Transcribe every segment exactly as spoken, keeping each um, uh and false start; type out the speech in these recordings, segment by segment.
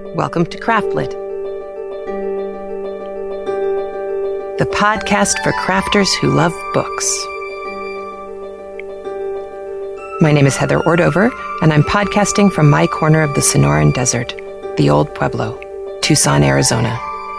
Welcome to Craftlit, the podcast for crafters who love books. My name is Heather Ordover, and I'm podcasting from my corner of the Sonoran Desert, the Old Pueblo, Tucson, Arizona.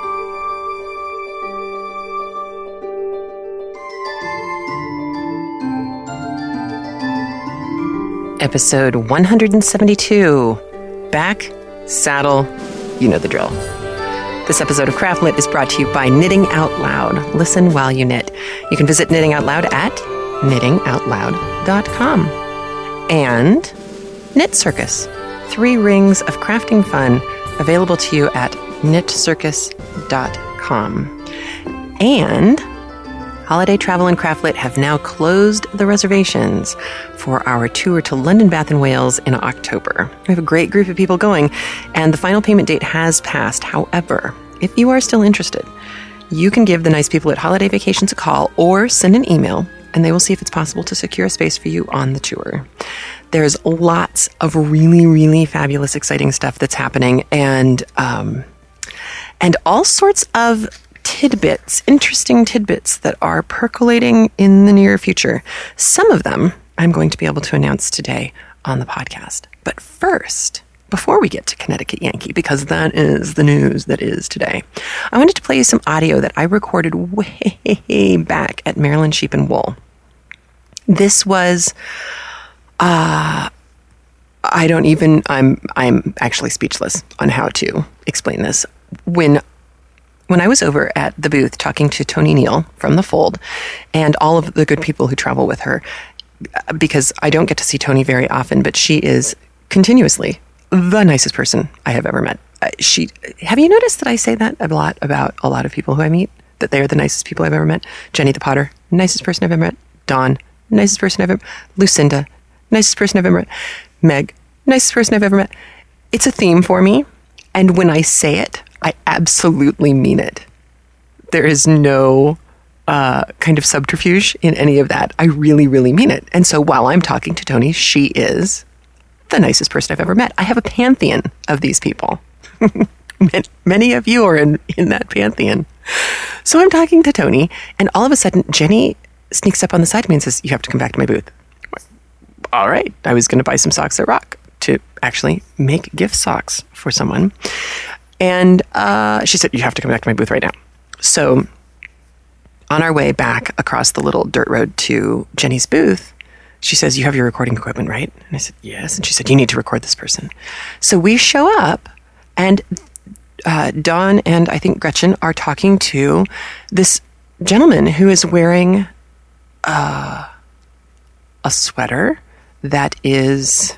Episode one hundred seventy-two. Back, saddle, you know the drill. This episode of Craftlit is brought to you by Knitting Out Loud. Listen while you knit. You can visit Knitting Out Loud at knitting out loud dot com. And Knit Circus, three rings of crafting fun, available to you at knit circus dot com. And Holiday Travel and Craftlit have now closed the reservations for our tour to London, Bath and Wales in October. We have a great group of people going, and the final payment date has passed. However, if you are still interested, you can give the nice people at Holiday Vacations a call or send an email, and they will see if it's possible to secure a space for you on the tour. There's lots of really, really fabulous, exciting stuff that's happening, and um, and all sorts of tidbits, interesting tidbits that are percolating in the near future. Some of them I'm going to be able to announce today on the podcast. But first, before we get to Connecticut Yankee, because that is the news that is today, I wanted to play you some audio that I recorded way back at Maryland Sheep and Wool. This was, uh, I don't even, I'm, I'm actually speechless on how to explain this. When When I was over at the booth talking to Toni Neal from The Fold and all of the good people who travel with her, because I don't get to see Toni very often, but she is continuously the nicest person I have ever met. Uh, she, have you noticed that I say that a lot about a lot of people who I meet, that they are the nicest people I've ever met? Jenny the Potter, nicest person I've ever met. Dawn, nicest person I've ever met. Lucinda, nicest person I've ever met. Meg, nicest person I've ever met. It's a theme for me, and when I say it, I absolutely mean it. There is no uh, kind of subterfuge in any of that. I really, really mean it. And so while I'm talking to Toni, she is the nicest person I've ever met. I have a pantheon of these people. Many of you are in, in that pantheon. So I'm talking to Toni, and all of a sudden, Jenny sneaks up on the side of me and says, "You have to come back to my booth." All right. I was going to buy some socks at Rock to actually make gift socks for someone. And uh, she said, "You have to come back to my booth right now." So on our way back across the little dirt road to Jenny's booth, she says, "You have your recording equipment, right?" And I said, "Yes." And she said, "You need to record this person." So we show up, and uh, Dawn and I think Gretchen are talking to this gentleman who is wearing uh, a sweater that is...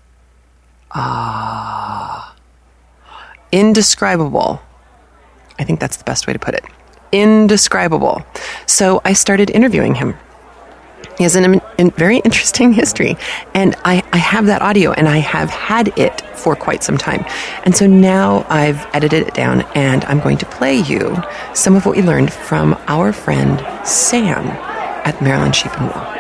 Uh, indescribable. I think that's the best way to put it. Indescribable. So I started interviewing him. He has an, a very interesting history. And I, I have that audio, and I have had it for quite some time. And so now I've edited it down, and I'm going to play you some of what we learned from our friend Sam at Maryland Sheep and Wool.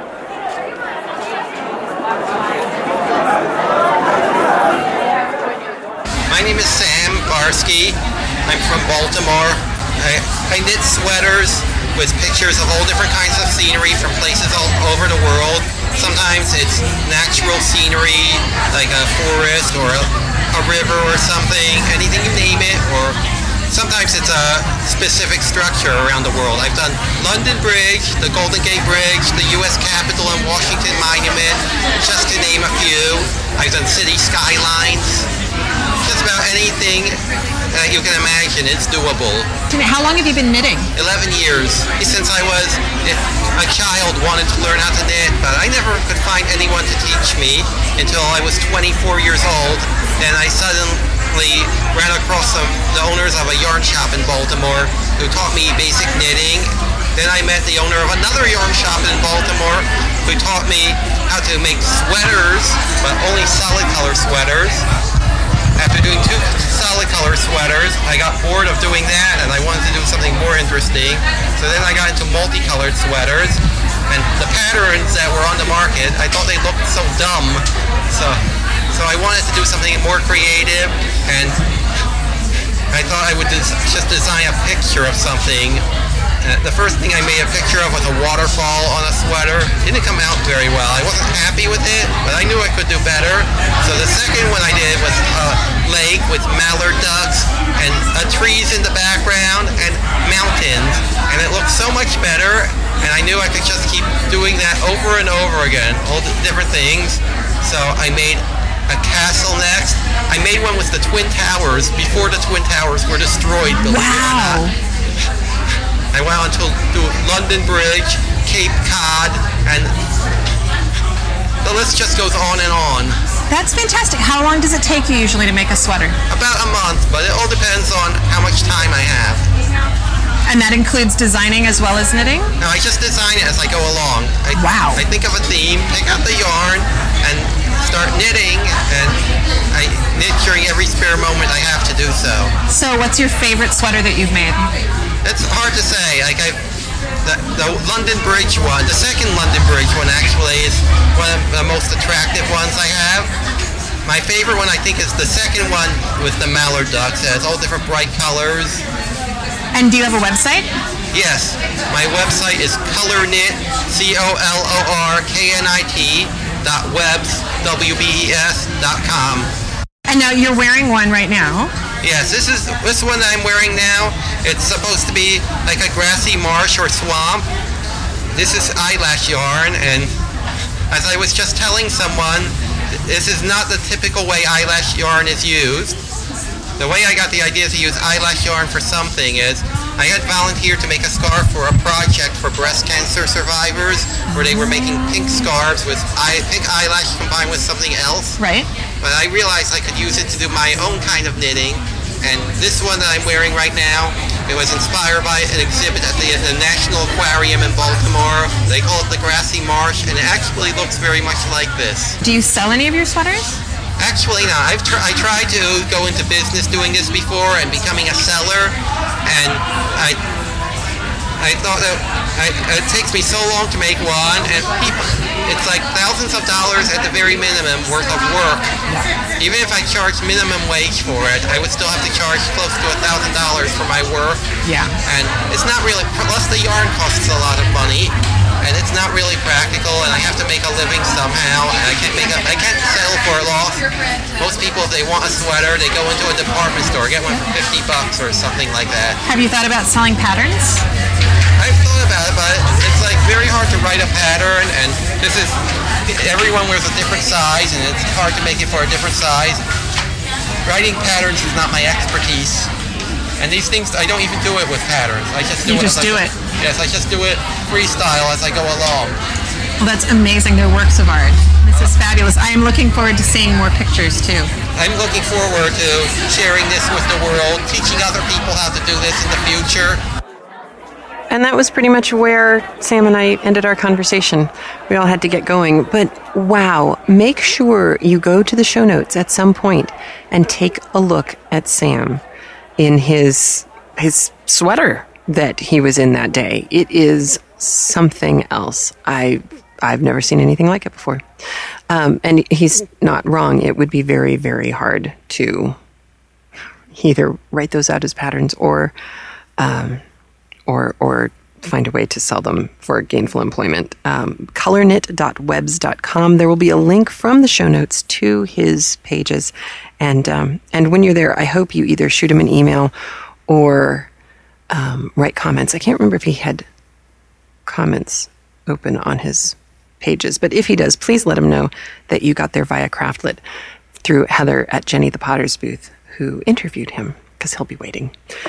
My name is Sam Barsky. I'm from Baltimore. I, I knit sweaters with pictures of all different kinds of scenery from places all over the world. Sometimes it's natural scenery, like a forest or a, a river or something, anything you name it, or sometimes it's a specific structure around the world. I've done London Bridge, the Golden Gate Bridge, the U S Capitol and Washington Monument, just to name a few. I've done city skylines. Just about anything that you can imagine, it's doable. How long have you been knitting? eleven years. Since I was a child, wanted to learn how to knit, but I never could find anyone to teach me until I was twenty-four years old. And I suddenly ran across some, the owners of a yarn shop in Baltimore who taught me basic knitting. Then I met the owner of another yarn shop in Baltimore who taught me how to make sweaters, but only solid color sweaters. After doing two solid color sweaters, I got bored of doing that and I wanted to do something more interesting. So then I got into multicolored sweaters, and the patterns that were on the market, I thought they looked so dumb. So so I wanted to do something more creative, and I thought I would des- just design a picture of something. Uh, the first thing I made a picture of was a waterfall on a sweater. It didn't come out very well. I wasn't happy with it, but I knew I could do better. So the second one I did was a lake with mallard ducks and uh, trees in the background and mountains. And it looked so much better, and I knew I could just keep doing that over and over again, all the different things. So I made a castle next. I made one with the Twin Towers before the Twin Towers were destroyed. Wow. I went on to do London Bridge, Cape Cod, and the list just goes on and on. That's fantastic. How long does it take you usually to make a sweater? About a month, but it all depends on how much time I have. And that includes designing as well as knitting? No, I just design it as I go along. I, Wow. I think of a theme, pick out the yarn, and start knitting, and I knit during every spare moment I have to do so. So what's your favorite sweater that you've made? It's hard to say. Like I, the, the London Bridge one, the second London Bridge one actually is one of the most attractive ones I have. My favorite one I think is the second one with the mallard ducks. It has all different bright colors. And do you have a website? Yes, my website is colorknit, C O L O R K N I T dot webs, W B E S dot com. And now you're wearing one right now. Yes, this is this one that I'm wearing now. It's supposed to be like a grassy marsh or swamp. This is eyelash yarn, and as I was just telling someone, this is not the typical way eyelash yarn is used. The way I got the idea to use eyelash yarn for something is I had volunteered to make a scarf for a project for breast cancer survivors where they were making pink scarves with eye, pink eyelash combined with something else. Right. But I realized I could use it to do my own kind of knitting. And this one that I'm wearing right now, it was inspired by an exhibit at the, the National Aquarium in Baltimore. They call it the Grassy Marsh, and it actually looks very much like this. Do you sell any of your sweaters? Actually, no. I've tr- I tried to go into business doing this before and becoming a seller, and I I thought that I, it takes me so long to make one, and people, it's like thousands of dollars at the very minimum worth of work. Even if I charged minimum wage for it, I would still have to charge close to a thousand dollars for my work. Yeah. And it's not really, plus the yarn costs a lot of money, and it's not really practical, and I have to make a living somehow, and I can't make a, I can't sell for a loss. Most people, if they want a sweater, they go into a department store, get one for fifty bucks or something like that. Have you thought about selling patterns? I've thought about it, but it's like very hard to write a pattern, and this is, everyone wears a different size, and it's hard to make it for a different size. Writing patterns is not my expertise. And these things, I don't even do it with patterns. I just do You it. just as do I, it. Yes, I just do it freestyle as I go along. Well, that's amazing. They're works of art. This is fabulous. I am looking forward to seeing more pictures, too. I'm looking forward to sharing this with the world, teaching other people how to do this in the future. And that was pretty much where Sam and I ended our conversation. We all had to get going. But wow, make sure you go to the show notes at some point and take a look at Sam in his his sweater that he was in that day. It is something else. I, I've never seen anything like it before. Um, and he's not wrong. It would be very, very hard to either write those out as patterns or... Um, or or find a way to sell them for gainful employment. Um, colorknit dot webs dot com. There will be a link from the show notes to his pages. And um, and when you're there, I hope you either shoot him an email or um, write comments. I can't remember if he had comments open on his pages. But if he does, please let him know that you got there via Craftlit through Heather at Jenny the Potter's booth, who interviewed him, because he'll be waiting.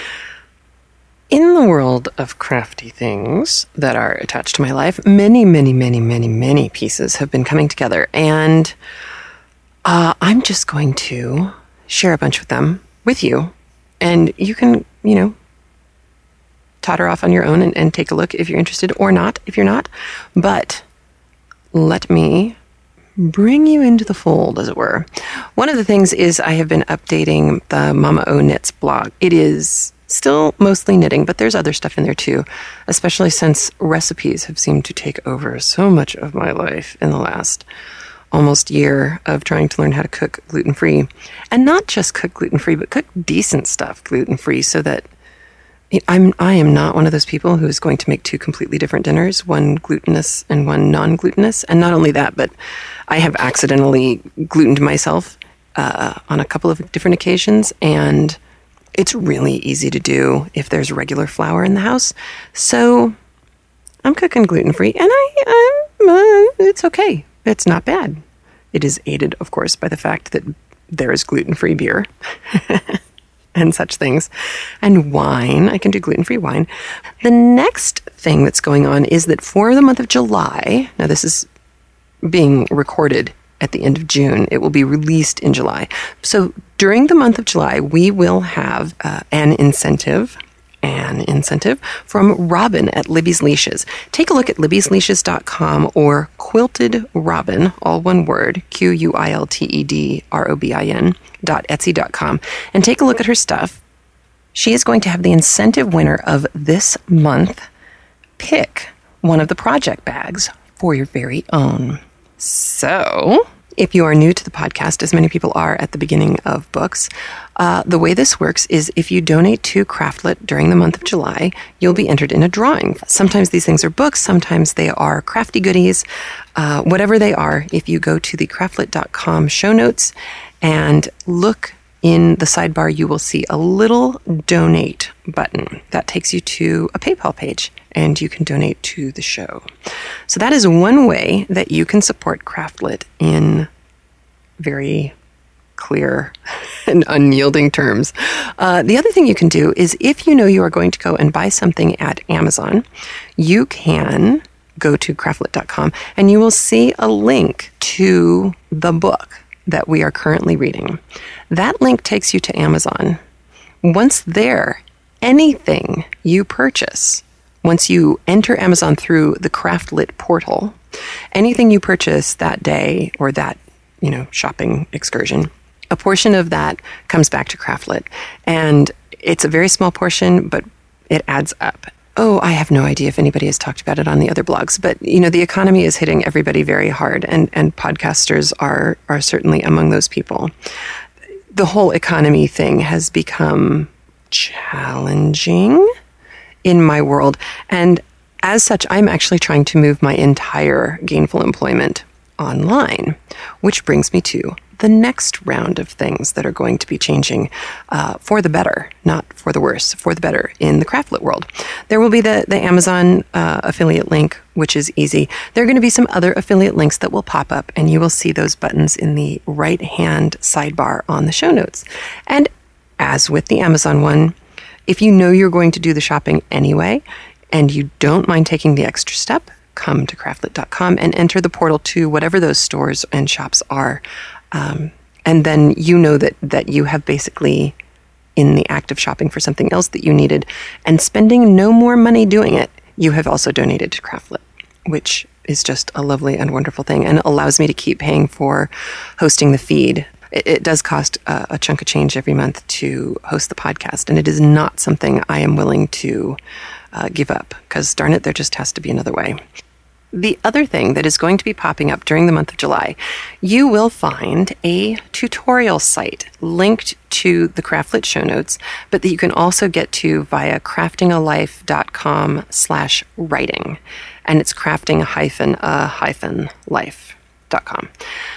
In the world of crafty things that are attached to my life, many, many, many, many, many pieces have been coming together. And uh, I'm just going to share a bunch of them with you. And you can, you know, totter off on your own and, and take a look if you're interested, or not if you're not. But let me bring you into the fold, as it were. One of the things is I have been updating the Mama O Knits blog. It is still mostly knitting, but there's other stuff in there too, especially since recipes have seemed to take over so much of my life in the last almost year of trying to learn how to cook gluten-free. And not just cook gluten-free, but cook decent stuff gluten-free so that I'm, I am not one of those people who is going to make two completely different dinners, one glutinous and one non-glutinous. And not only that, but I have accidentally glutened myself uh, on a couple of different occasions, and it's really easy to do if there's regular flour in the house. So I'm cooking gluten-free, and I, I'm, uh, it's okay. It's not bad. It is aided, of course, by the fact that there is gluten-free beer. And such things. And wine. I can do gluten-free wine. The next thing that's going on is that for the month of July, now this is being recorded at the end of June, it will be released in July. So during the month of July, we will have uh, an incentive, an incentive from Robin at Libby's Leashes. Take a look at libby's leashes dot com or Quilted Robin, all one word, Q U I L T E D R O B I N, dot etsy dot com, and take a look at her stuff. She is going to have the incentive winner of this month pick one of the project bags for your very own. So, if you are new to the podcast, as many people are at the beginning of books, uh, the way this works is if you donate to Craftlit during the month of July, you'll be entered in a drawing. Sometimes these things are books, sometimes they are crafty goodies. Uh, whatever they are, if you go to the craftlit dot com show notes and look in the sidebar, you will see a little donate button. That takes you to a PayPal page, and you can donate to the show. So that is one way that you can support Craftlit in very clear and unyielding terms. Uh, the other thing you can do is if you know you are going to go and buy something at Amazon, you can go to craftlit dot com and you will see a link to the book that we are currently reading. That link takes you to Amazon. Once there, anything you purchase, once you enter Amazon through the Craftlit portal, anything you purchase that day or that, you know, shopping excursion, a portion of that comes back to Craftlit. And it's a very small portion, but it adds up. Oh, I have no idea if anybody has talked about it on the other blogs, but you know, the economy is hitting everybody very hard, and, and podcasters are are certainly among those people. The whole economy thing has become challenging in my world, and as such, I'm actually trying to move my entire gainful employment online, which brings me to the next round of things that are going to be changing uh, for the better, not for the worse, for the better in the Craftlit world. There will be the, the Amazon uh, affiliate link, which is easy. There are going to be some other affiliate links that will pop up, and you will see those buttons in the right-hand sidebar on the show notes. And as with the Amazon one, if you know you're going to do the shopping anyway, and you don't mind taking the extra step, come to craftlit dot com and enter the portal to whatever those stores and shops are. Um, and then you know that, that you have basically, in the act of shopping for something else that you needed and spending no more money doing it, you have also donated to Craftlit, which is just a lovely and wonderful thing and allows me to keep paying for hosting the feed. It, it does cost a, a chunk of change every month to host the podcast, and it is not something I am willing to uh, give up because, darn it, there just has to be another way. The other thing that is going to be popping up during the month of July, you will find a tutorial site linked to the Craftlit show notes, but that you can also get to via craftingalife dot com slash writing. And it's crafting a hyphen a hyphen life dot com.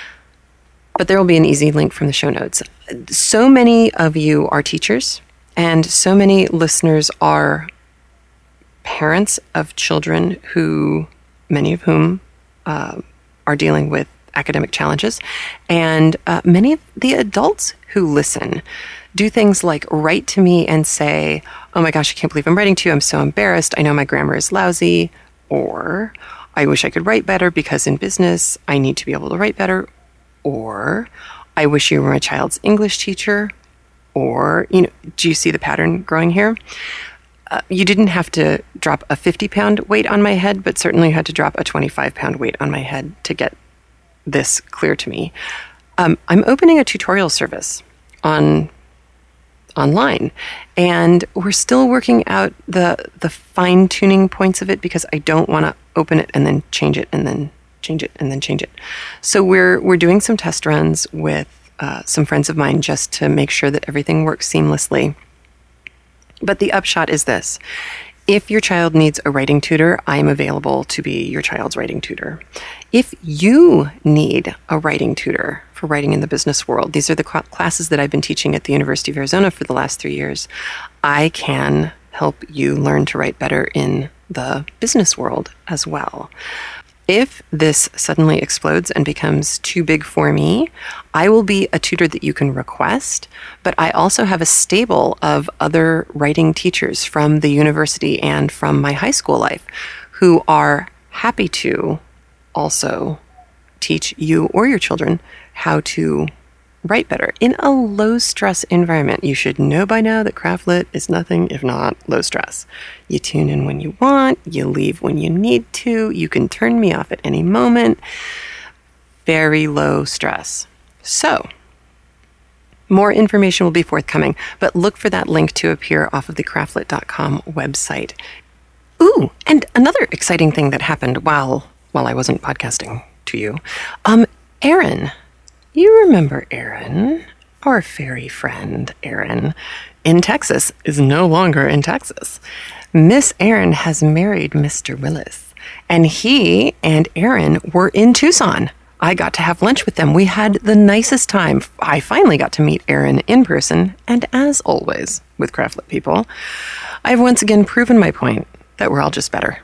But there will be an easy link from the show notes. So many of you are teachers, and so many listeners are parents of children who... many of whom uh, are dealing with academic challenges. And uh, many of the adults who listen do things like write to me and say, oh my gosh, I can't believe I'm writing to you. I'm so embarrassed. I know my grammar is lousy. Or I wish I could write better because in business, I need to be able to write better. Or I wish you were my child's English teacher. Or, you know, do you see the pattern growing here? Uh, you didn't have to drop a fifty pound weight on my head, but certainly you had to drop a twenty-five pound weight on my head to get this clear to me. Um, I'm opening a tutorial service on online, and we're still working out the the fine tuning points of it because I don't want to open it and then change it and then change it, and then change it. So we're we're doing some test runs with uh, some friends of mine just to make sure that everything works seamlessly. But the upshot is this. If your child needs a writing tutor, I am available to be your child's writing tutor. If you need a writing tutor for writing in the business world, these are the cl- classes that I've been teaching at the University of Arizona for the last three years. I can help you learn to write better in the business world as well. If this suddenly explodes and becomes too big for me, I will be a tutor that you can request, but I also have a stable of other writing teachers from the university and from my high school life who are happy to also teach you or your children how to write better in a low-stress environment. You should know by now that Craftlit is nothing if not low stress. You tune in when you want, you leave when you need to, you can turn me off at any moment. Very low stress. So, more information will be forthcoming, but look for that link to appear off of the craftlit dot com website. Ooh, and another exciting thing that happened while while I wasn't podcasting to you. Um, Erin, you remember Erin, our fairy friend Erin, in Texas, is no longer in Texas. Miss Erin has married Mister Willis, and he and Erin were in Tucson. I got to have lunch with them. We had the nicest time. I finally got to meet Erin in person, and as always with Craftlit people, I've once again proven my point that we're all just better.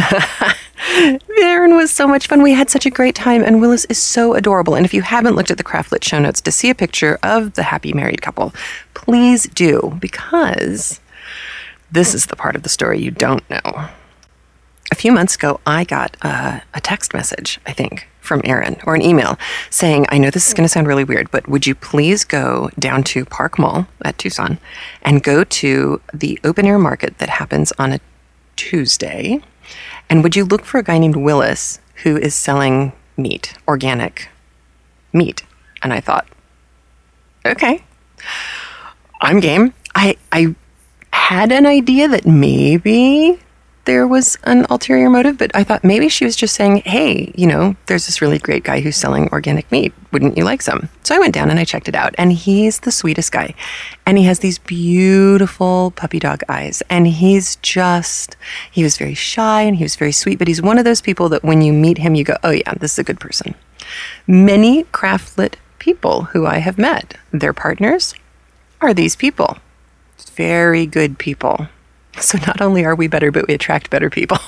Erin was so much fun. We had such a great time, and Willis is so adorable. And if you haven't looked at the Craftlit show notes to see a picture of the happy married couple, please do, because this is the part of the story you don't know. A few months ago, I got uh, a text message, I think, from Erin, or an email, saying, I know this is going to sound really weird, but would you please go down to Park Mall at Tucson and go to the open air market that happens on a Tuesday, and would you look for a guy named Willis who is selling meat, organic meat? And I thought, okay, I'm game. I I had an idea that maybe there was an ulterior motive, but I thought maybe she was just saying, hey, you know, there's this really great guy who's selling organic meat. Wouldn't you like some? So I went down and I checked it out, and he's the sweetest guy. And he has these beautiful puppy dog eyes, and he's just, he was very shy and he was very sweet, but he's one of those people that when you meet him, you go, oh yeah, this is a good person. Many Craftlit people who I have met, their partners are these people. Very good people. So not only are we better, but we attract better people.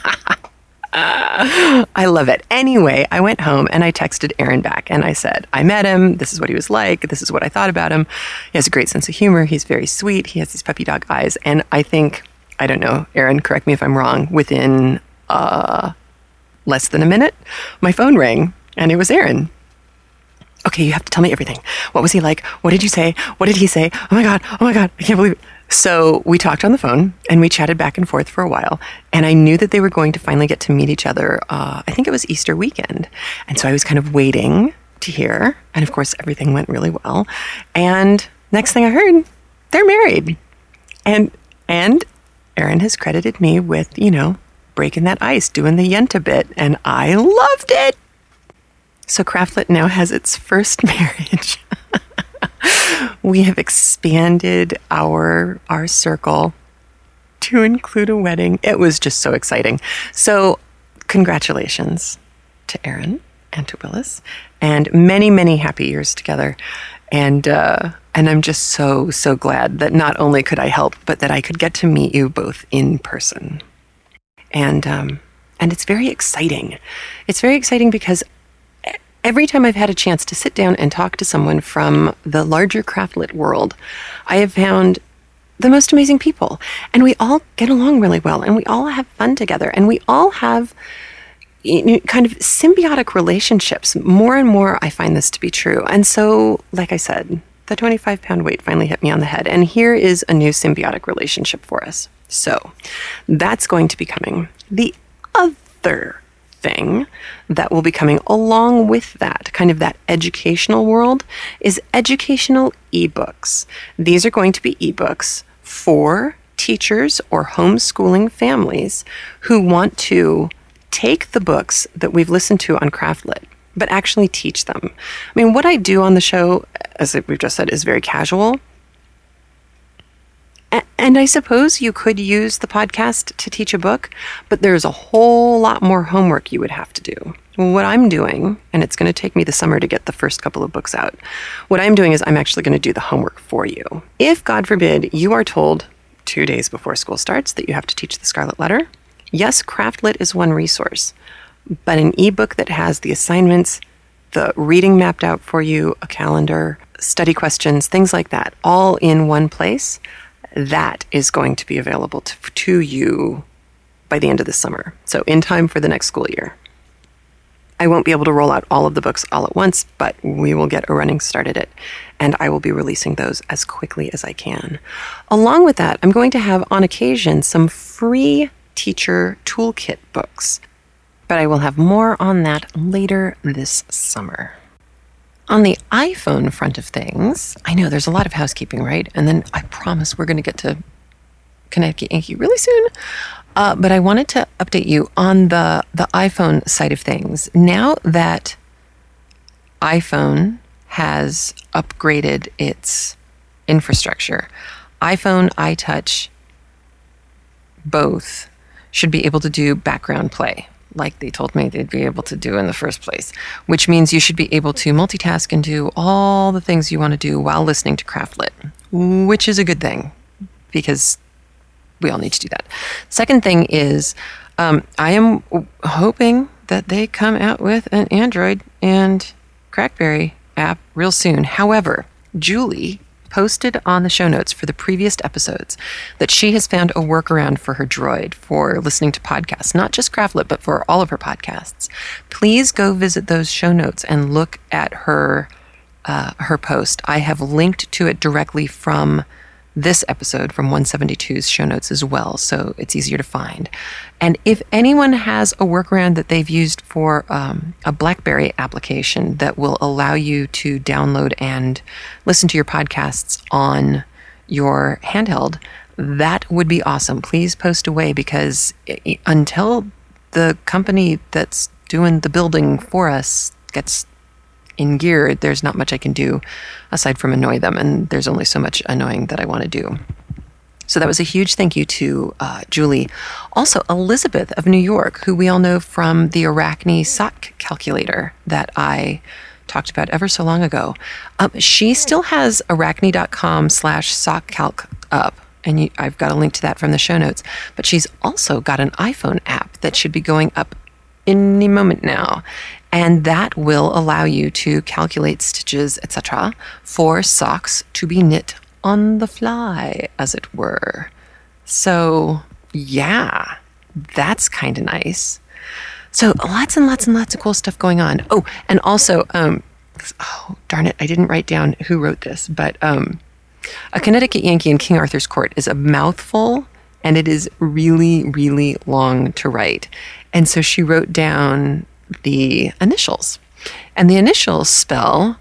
I love it. Anyway, I went home and I texted Erin back and I said, I met him. This is what he was like. This is what I thought about him. He has a great sense of humor. He's very sweet. He has these puppy dog eyes. And I think, I don't know, Erin, correct me if I'm wrong, within uh, less than a minute, my phone rang and it was Erin. Okay, you have to tell me everything. What was he like? What did you say? What did he say? Oh my God. Oh my God. I can't believe it. So we talked on the phone and we chatted back and forth for a while. And I knew that they were going to finally get to meet each other. Uh, I think it was Easter weekend. And so I was kind of waiting to hear. And of course, everything went really well. And next thing I heard, they're married. And, and Erin has credited me with, you know, breaking that ice, doing the Yenta bit. And I loved it. So Craftlit now has its first marriage. We have expanded our our circle to include a wedding. It was just so exciting. So congratulations to Erin and to Willis, and many, many happy years together. And uh, and I'm just so, so glad that not only could I help, but that I could get to meet you both in person. And um, and it's very exciting. It's very exciting because every time I've had a chance to sit down and talk to someone from the larger Craftlit world, I have found the most amazing people. And we all get along really well, and we all have fun together, and we all have you know, kind of symbiotic relationships. More and more, I find this to be true. And so, like I said, the twenty-five pound weight finally hit me on the head, and here is a new symbiotic relationship for us. So that's going to be coming. The other thing that will be coming along with that, kind of that educational world, is educational ebooks. These are going to be ebooks for teachers or homeschooling families who want to take the books that we've listened to on Craftlit, but actually teach them. I mean, what I do on the show, as we've just said, is very casual. And I suppose you could use the podcast to teach a book, but there's a whole lot more homework you would have to do. What I'm doing, and it's going to take me the summer to get the first couple of books out, what I'm doing is I'm actually going to do the homework for you. If, God forbid, you are told two days before school starts that you have to teach the Scarlet Letter, yes, Craftlit is one resource, but an ebook that has the assignments, the reading mapped out for you, a calendar, study questions, things like that, all in one place, that is going to be available to, to you by the end of the summer. So in time for the next school year. I won't be able to roll out all of the books all at once, but we will get a running start at it, and I will be releasing those as quickly as I can. Along with that, I'm going to have, on occasion, some free teacher toolkit books, but I will have more on that later this summer. On the iPhone front of things, I know there's a lot of housekeeping, right? And then I promise we're going to get to Connecticut Yankee really soon. Uh, but I wanted to update you on the, the iPhone side of things. Now that iPhone has upgraded its infrastructure, iPhone, iTouch, both should be able to do background play, like they told me they'd be able to do in the first place, which means you should be able to multitask and do all the things you want to do while listening to Craftlit, which is a good thing because we all need to do that. Second thing is, um, I am hoping that they come out with an Android and Crackberry app real soon. However, Julie posted on the show notes for the previous episodes that she has found a workaround for her Droid for listening to podcasts, not just Craftlit, but for all of her podcasts. Please go visit those show notes and look at her uh, her post. I have linked to it directly from this episode from one seventy-two's show notes as well, so it's easier to find. And if anyone has a workaround that they've used for um, a BlackBerry application that will allow you to download and listen to your podcasts on your handheld, that would be awesome. Please post away, because it, until the company that's doing the building for us gets in gear, there's not much I can do aside from annoy them, and there's only so much annoying that I want to do. So that was a huge thank you to uh, Julie. Also, Elizabeth of New York, who we all know from the Arachne sock calculator that I talked about ever so long ago. Um, she still has arachne.com slash sock calc up, and you, I've got a link to that from the show notes. But she's also got an iPhone app that should be going up any moment now. And that will allow you to calculate stitches, et cetera, for socks to be knit on the fly, as it were. So, yeah, that's kind of nice. So lots and lots and lots of cool stuff going on. Oh, and also, um, oh, darn it, I didn't write down who wrote this, but um, A Connecticut Yankee in King Arthur's Court is a mouthful, and it is really, really long to write. And so she wrote down the initials, and the initials spell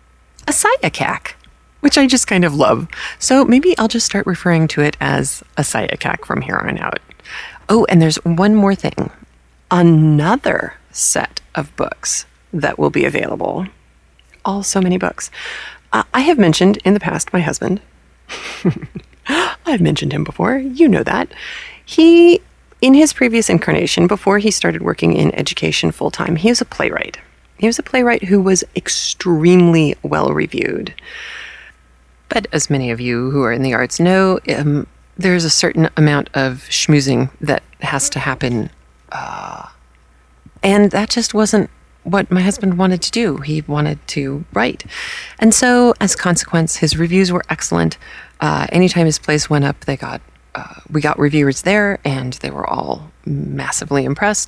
Asiacac, which I just kind of love. So maybe I'll just start referring to it as Asiacac from here on out. Oh, and there's one more thing. Another set of books that will be available. Oh, so many books. Uh, I have mentioned in the past my husband. I've mentioned him before. You know that. He, in his previous incarnation, before he started working in education full-time, he was a playwright. He was a playwright who was extremely well-reviewed. But as many of you who are in the arts know, um, there's a certain amount of schmoozing that has to happen. Uh, and that just wasn't what my husband wanted to do. He wanted to write. And so, as a consequence, his reviews were excellent. Uh, anytime his plays went up, they got uh, we got reviewers there, and they were all massively impressed.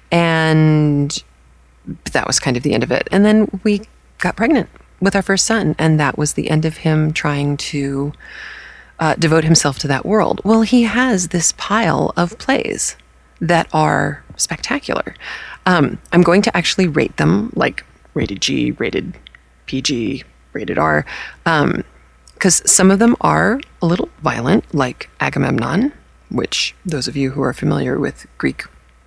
And that was kind of the end of it. And then we got pregnant with our first son, and that was the end of him trying to uh, devote himself to that world. Well, he has this pile of plays that are spectacular. Um, I'm going to actually rate them, like rated G, rated P G, rated R, um, because some of them are a little violent, like Agamemnon, which those of you who are familiar with Greek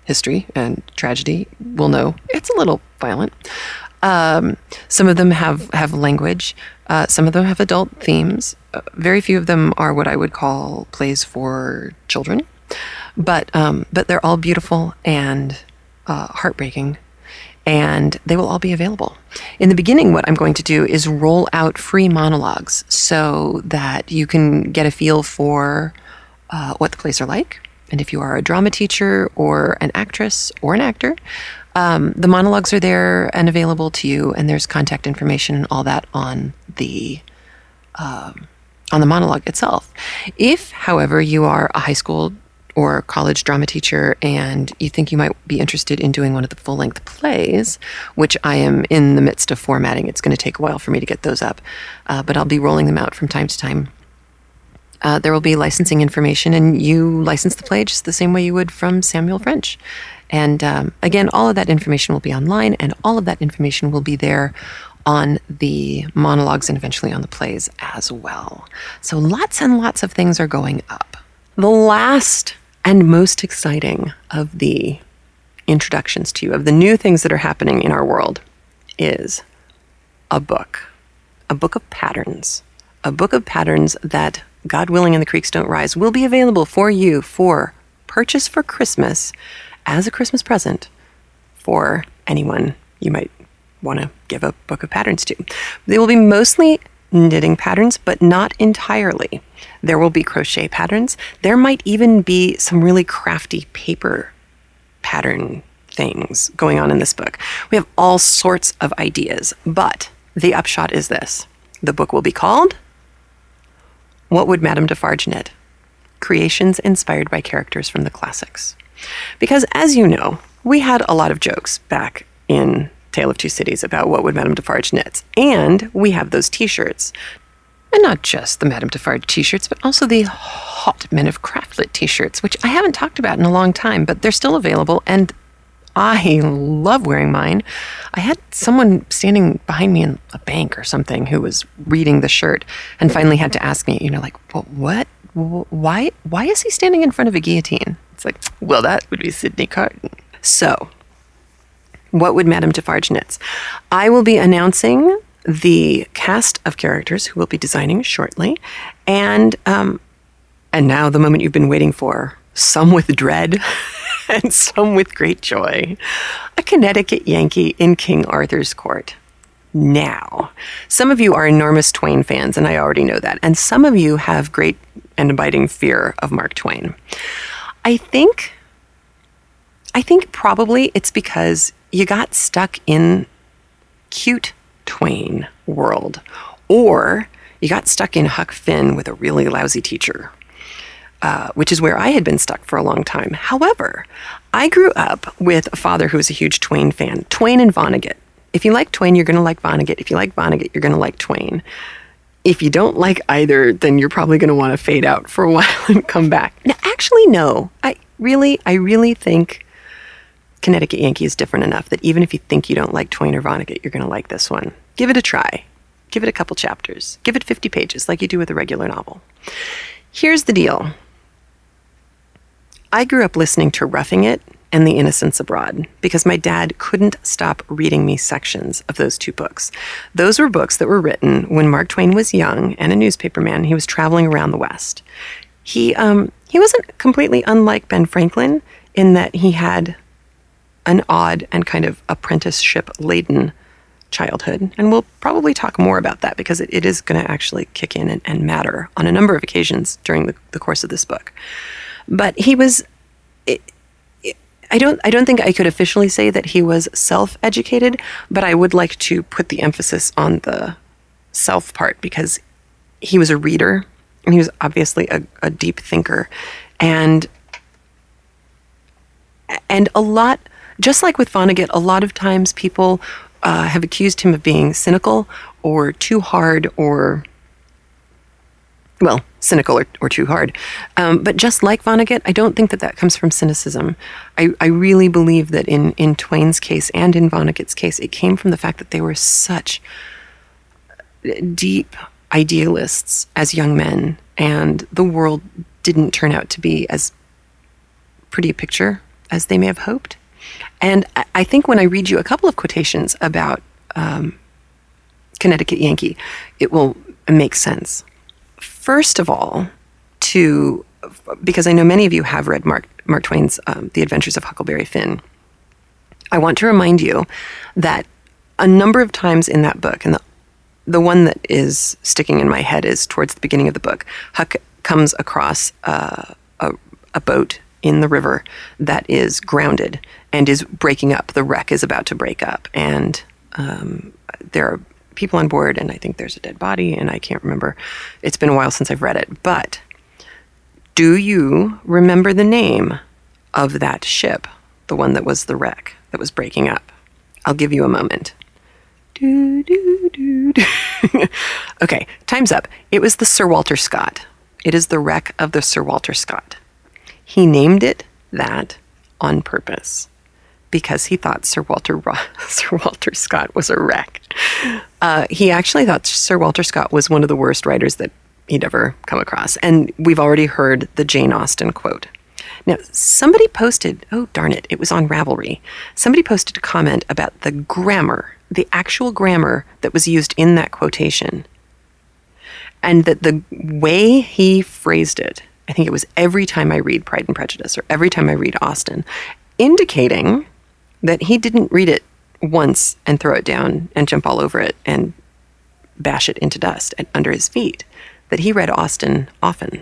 history and tragedy will know it's a little violent. Um, some of them have, have language. Uh, some of them have adult themes. Uh, very few of them are what I would call plays for children. But um, but they're all beautiful and uh, heartbreaking, and they will all be available. In the beginning, what I'm going to do is roll out free monologues so that you can get a feel for uh, what the plays are like. And if you are a drama teacher or an actress or an actor, um, the monologues are there and available to you, and there's contact information and all that on the um, on the monologue itself. If, however, you are a high school or college drama teacher and you think you might be interested in doing one of the full-length plays, which I am in the midst of formatting. It's going to take a while for me to get those up, uh, but I'll be rolling them out from time to time. Uh, there will be licensing information, and you license the play just the same way you would from Samuel French. And um, again, all of that information will be online, and all of that information will be there on the monologues and eventually on the plays as well. So lots and lots of things are going up. The last and most exciting of the introductions to you, of the new things that are happening in our world, is a book. A book of patterns. A book of patterns that, God willing and the creeks don't rise, will be available for you for purchase for Christmas as a Christmas present for anyone you might want to give a book of patterns to. They will be mostly knitting patterns, but not entirely. There will be crochet patterns. There might even be some really crafty paper pattern things going on in this book. We have all sorts of ideas, but the upshot is this. The book will be called What Would Madame Defarge Knit? Creations Inspired by Characters from the Classics. Because as you know, we had a lot of jokes back in Tale of Two Cities about what would Madame Defarge knit. And we have those t-shirts. And not just the Madame Defarge t-shirts, but also the Hot Men of Craftlit t-shirts, which I haven't talked about in a long time, but they're still available. And I love wearing mine. I had someone standing behind me in a bank or something who was reading the shirt and finally had to ask me, you know, like, well, what? Why, why is he standing in front of a guillotine? It's like, well, that would be Sydney Carton. So, what would Madame Defarge knits? I will be announcing the cast of characters who will be designing shortly, and um, and now the moment you've been waiting for, some with dread and some with great joy, a Connecticut Yankee in King Arthur's court. Now, some of you are enormous Twain fans, and I already know that, and some of you have great and abiding fear of Mark Twain. I think, I think probably it's because you got stuck in cute Twain world, or you got stuck in Huck Finn with a really lousy teacher, uh, which is where I had been stuck for a long time. However, I grew up with a father who was a huge Twain fan. Twain and Vonnegut. If you like Twain, you're going to like Vonnegut. If you like Vonnegut, you're going to like Twain. If you don't like either, then you're probably going to want to fade out for a while and come back. Now, actually, no. I really, I really think Connecticut Yankee is different enough that even if you think you don't like Twain or Vonnegut, you're going to like this one. Give it a try. Give it a couple chapters. Give it fifty pages like you do with a regular novel. Here's the deal. I grew up listening to Roughing It and The Innocents Abroad because my dad couldn't stop reading me sections of those two books. Those were books that were written when Mark Twain was young and a newspaperman. He was traveling around the West. He um, he wasn't completely unlike Ben Franklin in that he had an odd and kind of apprenticeship-laden childhood. And we'll probably talk more about that because it, it is going to actually kick in and, and matter on a number of occasions during the, the course of this book. But he was... It, it, I don't I don't think I could officially say that he was self-educated, but I would like to put the emphasis on the self part because he was a reader and he was obviously a, a deep thinker. And and a lot... Just like with Vonnegut, a lot of times people uh, have accused him of being cynical or too hard or, well, cynical or, or too hard. Um, but just like Vonnegut, I don't think that that comes from cynicism. I, I really believe that in, in Twain's case and in Vonnegut's case, it came from the fact that they were such deep idealists as young men, and the world didn't turn out to be as pretty a picture as they may have hoped. And I, I think when I read you a couple of quotations about um, Connecticut Yankee, it will make sense. First of all, to because I know many of you have read Mark, Mark Twain's um, The Adventures of Huckleberry Finn, I want to remind you that a number of times in that book, and the, the one that is sticking in my head is towards the beginning of the book, Huck comes across uh, a, a boat in the river that is grounded and is breaking up. The wreck is about to break up, and um, there are people on board, and I think there's a dead body, and I can't remember. It's been a while since I've read it, but do you remember the name of that ship, the one that was the wreck, that was breaking up? I'll give you a moment. Do, do, do, do. Okay, time's up. It was the Sir Walter Scott. It is the wreck of the Sir Walter Scott. He named it that on purpose because he thought Sir Walter Sir Walter Scott was a wreck. Uh, he actually thought Sir Walter Scott was one of the worst writers that he'd ever come across. And we've already heard the Jane Austen quote. Now, somebody posted, oh, darn it, it was on Ravelry. Somebody posted a comment about the grammar, the actual grammar that was used in that quotation. And that the way he phrased it, I think it was every time I read Pride and Prejudice or every time I read Austen, indicating that he didn't read it once and throw it down and jump all over it and bash it into dust and under his feet, that he read Austen often.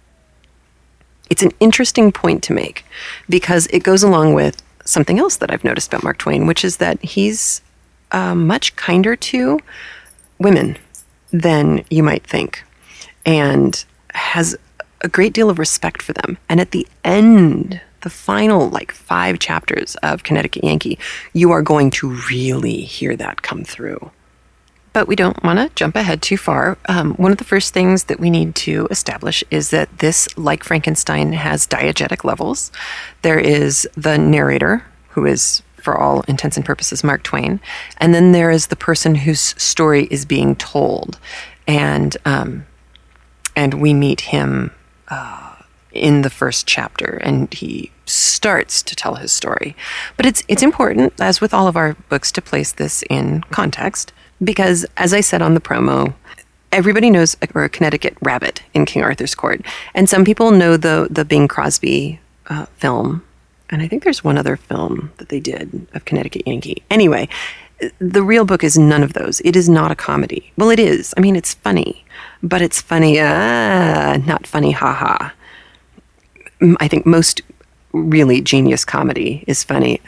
It's an interesting point to make because it goes along with something else that I've noticed about Mark Twain, which is that he's uh, much kinder to women than you might think and has a great deal of respect for them. And at the end, the final like five chapters of Connecticut Yankee, you are going to really hear that come through. But we don't want to jump ahead too far. Um, one of the first things that we need to establish is that this, like Frankenstein, has diegetic levels. There is the narrator, who is, for all intents and purposes, Mark Twain. And then there is the person whose story is being told. And um, and we meet him uh, in the first chapter, and he starts to tell his story. But it's it's important, as with all of our books, to place this in context. Because, as I said on the promo, everybody knows a, a Connecticut rabbit in King Arthur's Court. And some people know the, the Bing Crosby uh, film. And I think there's one other film that they did of Connecticut Yankee. Anyway, the real book is none of those. It is not a comedy. Well, it is. I mean, it's funny. But it's funny, uh, not funny, ha-ha. I think most really genius comedy is funny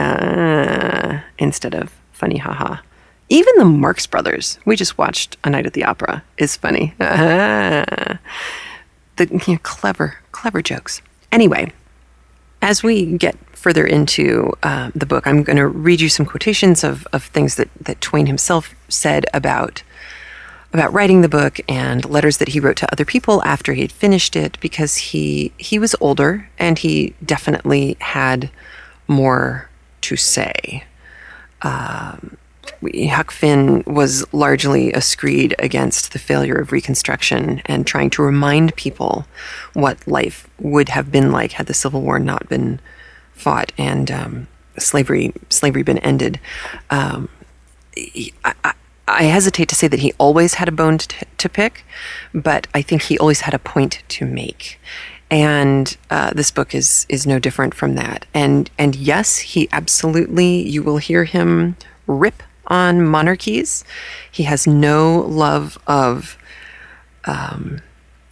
uh, instead of funny, ha-ha. Even the Marx Brothers, we just watched A Night at the Opera, is funny. Ah, the you know, clever, clever jokes. Anyway, as we get further into uh, the book, I'm going to read you some quotations of, of things that, that Twain himself said about, about writing the book and letters that he wrote to other people after he had finished it, because he he was older and he definitely had more to say. Um, Huck Finn was largely a screed against the failure of Reconstruction and trying to remind people what life would have been like had the Civil War not been fought and um, slavery slavery been ended. Um, he, I, I hesitate to say that he always had a bone to, to pick, but I think he always had a point to make. And uh, this book is is no different from that. And and yes, he absolutely, you will hear him rip on monarchies. He has no love of, um,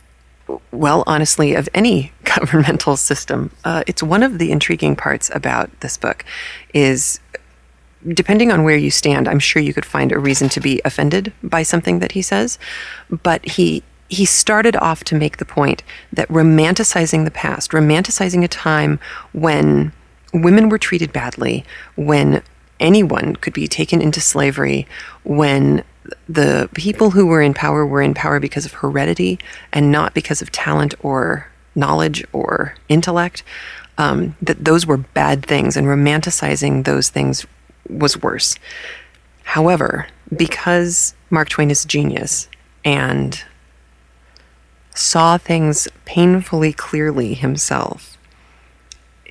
well, honestly, of any governmental system. Uh, it's one of the intriguing parts about this book is, depending on where you stand, I'm sure you could find a reason to be offended by something that he says. But he he started off to make the point that romanticizing the past, romanticizing a time when women were treated badly, when anyone could be taken into slavery, when the people who were in power were in power because of heredity and not because of talent or knowledge or intellect, um, that those were bad things, and romanticizing those things was worse. However, because Mark Twain is a genius and saw things painfully clearly himself,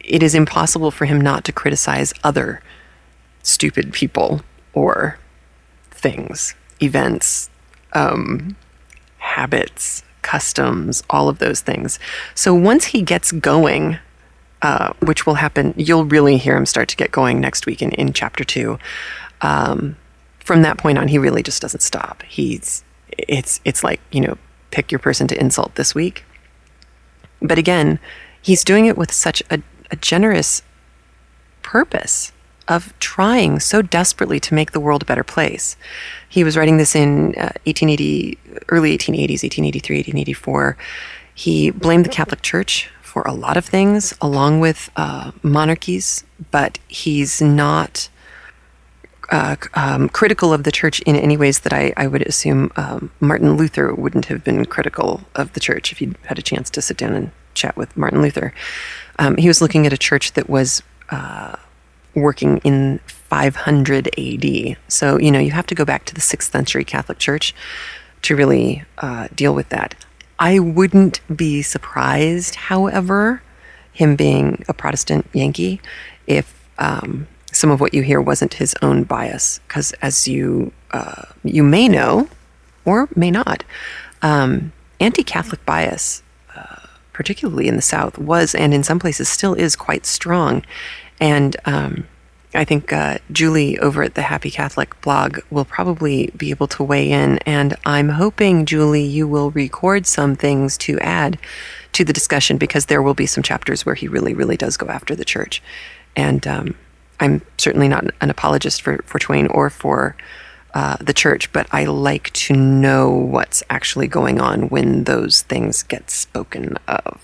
it is impossible for him not to criticize other stupid people or things, events, um, habits, customs, all of those things. So once he gets going, uh, which will happen, you'll really hear him start to get going next week in, in chapter two. Um, from that point on, he really just doesn't stop. He's, it's, it's like, you know, pick your person to insult this week. But again, he's doing it with such a, a generous purpose of trying so desperately to make the world a better place. He was writing this in uh, eighteen eighty, early eighteen eighties, eighteen eighty-three, eighteen eighty-four. He blamed the Catholic Church for a lot of things, along with uh, monarchies, but he's not uh, um, critical of the church in any ways that I, I would assume um, Martin Luther wouldn't have been critical of the church if he'd had a chance to sit down and chat with Martin Luther. Um, he was looking at a church that was uh, working in five hundred A D. So, you know, you have to go back to the sixth century Catholic Church to really uh, deal with that. I wouldn't be surprised, however, him being a Protestant Yankee, if um, some of what you hear wasn't his own bias. Because as you uh, you may know, or may not, um, anti-Catholic bias, uh, particularly in the South, was, and in some places still is, quite strong. And um, I think uh, Julie over at the Happy Catholic blog will probably be able to weigh in. And I'm hoping, Julie, you will record some things to add to the discussion, because there will be some chapters where he really, really does go after the church. And um, I'm certainly not an apologist for, for Twain or for uh, the church, but I like to know what's actually going on when those things get spoken of.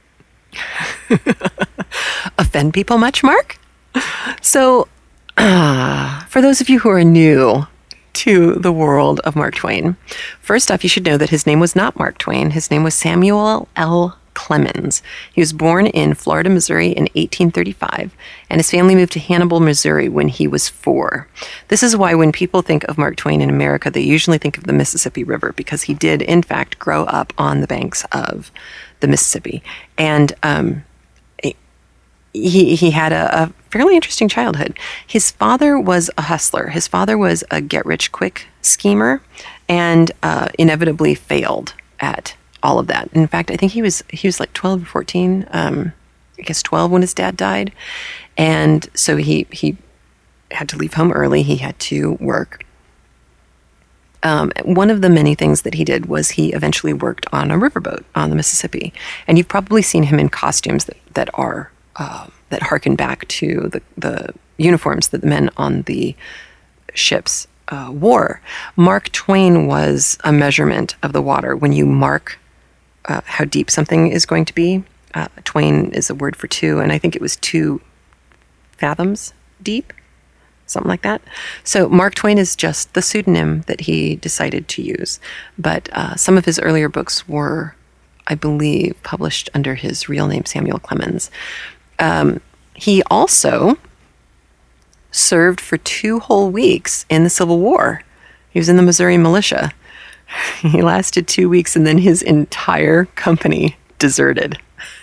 Offend people much, Mark? So, uh, for those of you who are new to the world of Mark Twain, first off, you should know that his name was not Mark Twain. His name was Samuel L. Clemens. He was born in Florida, Missouri in eighteen thirty-five, and his family moved to Hannibal, Missouri when he was four. This is why when people think of Mark Twain in America, they usually think of the Mississippi River, because he did, in fact, grow up on the banks of the Mississippi. And um, he, he had a, a fairly interesting childhood. His father was a hustler. His father was a get-rich-quick schemer, and uh, inevitably failed at all of that. In fact, I think he was he was like twelve or fourteen, um, I guess twelve when his dad died. And so he, he had to leave home early. He had to work. Um, one of the many things that he did was he eventually worked on a riverboat on the Mississippi. And you've probably seen him in costumes that, that are uh, that harken back to the, the uniforms that the men on the ships uh, wore. Mark Twain was a measurement of the water. When you mark uh, how deep something is going to be, uh, Twain is a word for two, and I think it was two fathoms deep, something like that. So Mark Twain is just the pseudonym that he decided to use. But uh, some of his earlier books were, I believe, published under his real name, Samuel Clemens. Um, he also served for two whole weeks in the Civil War. He was in the Missouri militia. He lasted two weeks, and then his entire company deserted.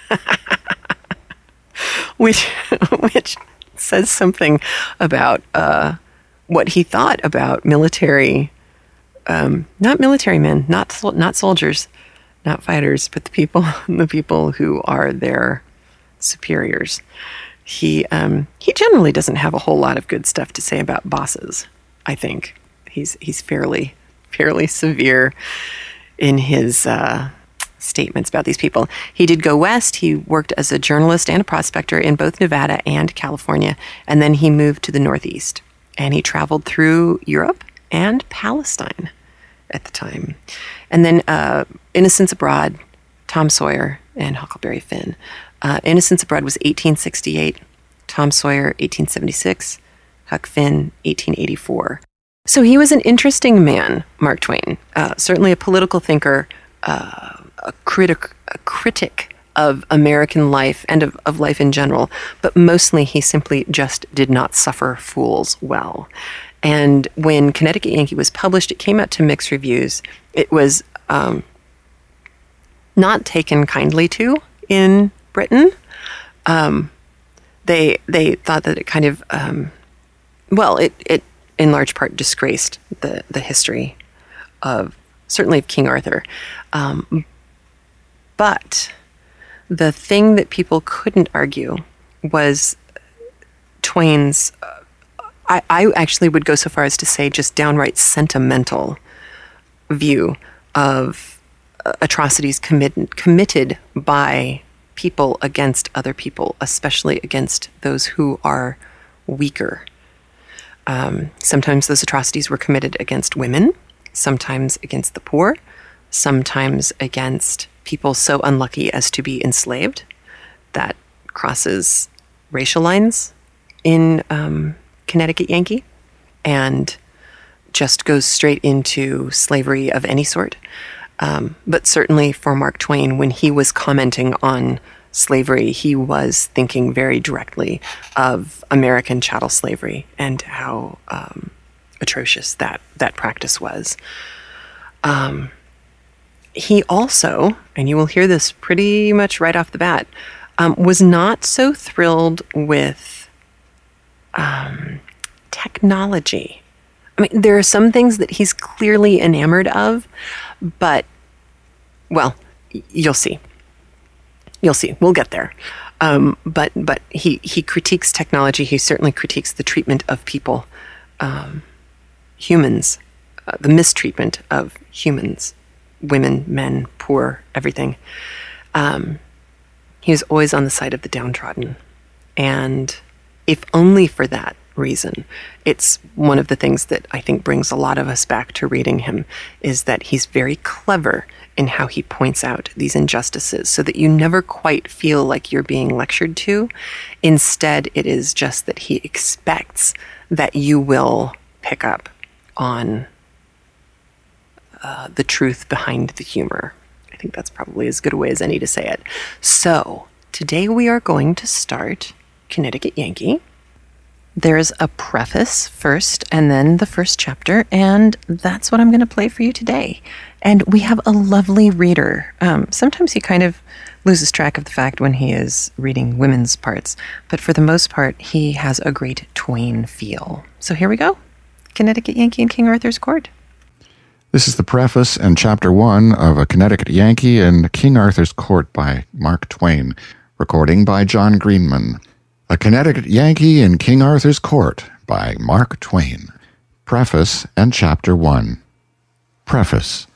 which, which says something about uh, what he thought about military, um, not military men, not not soldiers, not fighters, but the people, the people who are their superiors. He um, he generally doesn't have a whole lot of good stuff to say about bosses. I think he's he's fairly fairly severe in his uh, statements about these people. He did go west. He worked as a journalist and a prospector in both Nevada and California, and then he moved to the Northeast. And he traveled through Europe and Palestine at the time. And then uh, Innocents Abroad, Tom Sawyer, and Huckleberry Finn. Uh, Innocents Abroad was eighteen sixty-eight, Tom Sawyer, eighteen seventy-six, Huck Finn, eighteen eighty-four. So he was an interesting man, Mark Twain. Uh, certainly a political thinker, uh, a critic, a critic of American life and of, of life in general, but mostly he simply just did not suffer fools well. And when Connecticut Yankee was published, it came out to mixed reviews. It was um, not taken kindly to in Britain. Um, They they thought that it kind of, um, well, it, it in large part disgraced the, the history of, certainly of King Arthur. Um, but the thing that people couldn't argue was Twain's, uh, I, I actually would go so far as to say just downright sentimental view of uh, atrocities commit, committed by people against other people, especially against those who are weaker. Um, sometimes those atrocities were committed against women, sometimes against the poor, sometimes against people so unlucky as to be enslaved. That crosses racial lines in um, Connecticut Yankee and just goes straight into slavery of any sort. Um, but certainly for Mark Twain, when he was commenting on slavery, he was thinking very directly of American chattel slavery and how um, atrocious that, that practice was. Um, he also, and you will hear this pretty much right off the bat, um, was not so thrilled with um, technology. I mean, there are some things that he's clearly enamored of, but, well, you'll see. You'll see. We'll get there. Um, but but he, he critiques technology. He certainly critiques the treatment of people, um, humans, uh, the mistreatment of humans, women, men, poor, everything. Um, he was always on the side of the downtrodden. And if only for that reason, it's one of the things that I think brings a lot of us back to reading him, is that he's very clever in how he points out these injustices so that you never quite feel like you're being lectured to. Instead, it is just that he expects that you will pick up on uh, the truth behind the humor. I think that's probably as good a way as any to say it. So, today we are going to start Connecticut Yankee. There's a preface first and then the first chapter, and that's what I'm going to play for you today. And we have a lovely reader. Um, sometimes he kind of loses track of the fact when he is reading women's parts, but for the most part, he has a great Twain feel. So here we go. Connecticut Yankee and King Arthur's Court. This is the preface and chapter one of A Connecticut Yankee and King Arthur's Court by Mark Twain. Recording by John Greenman. A Connecticut Yankee in King Arthur's Court by Mark Twain. Preface and Chapter one. Preface.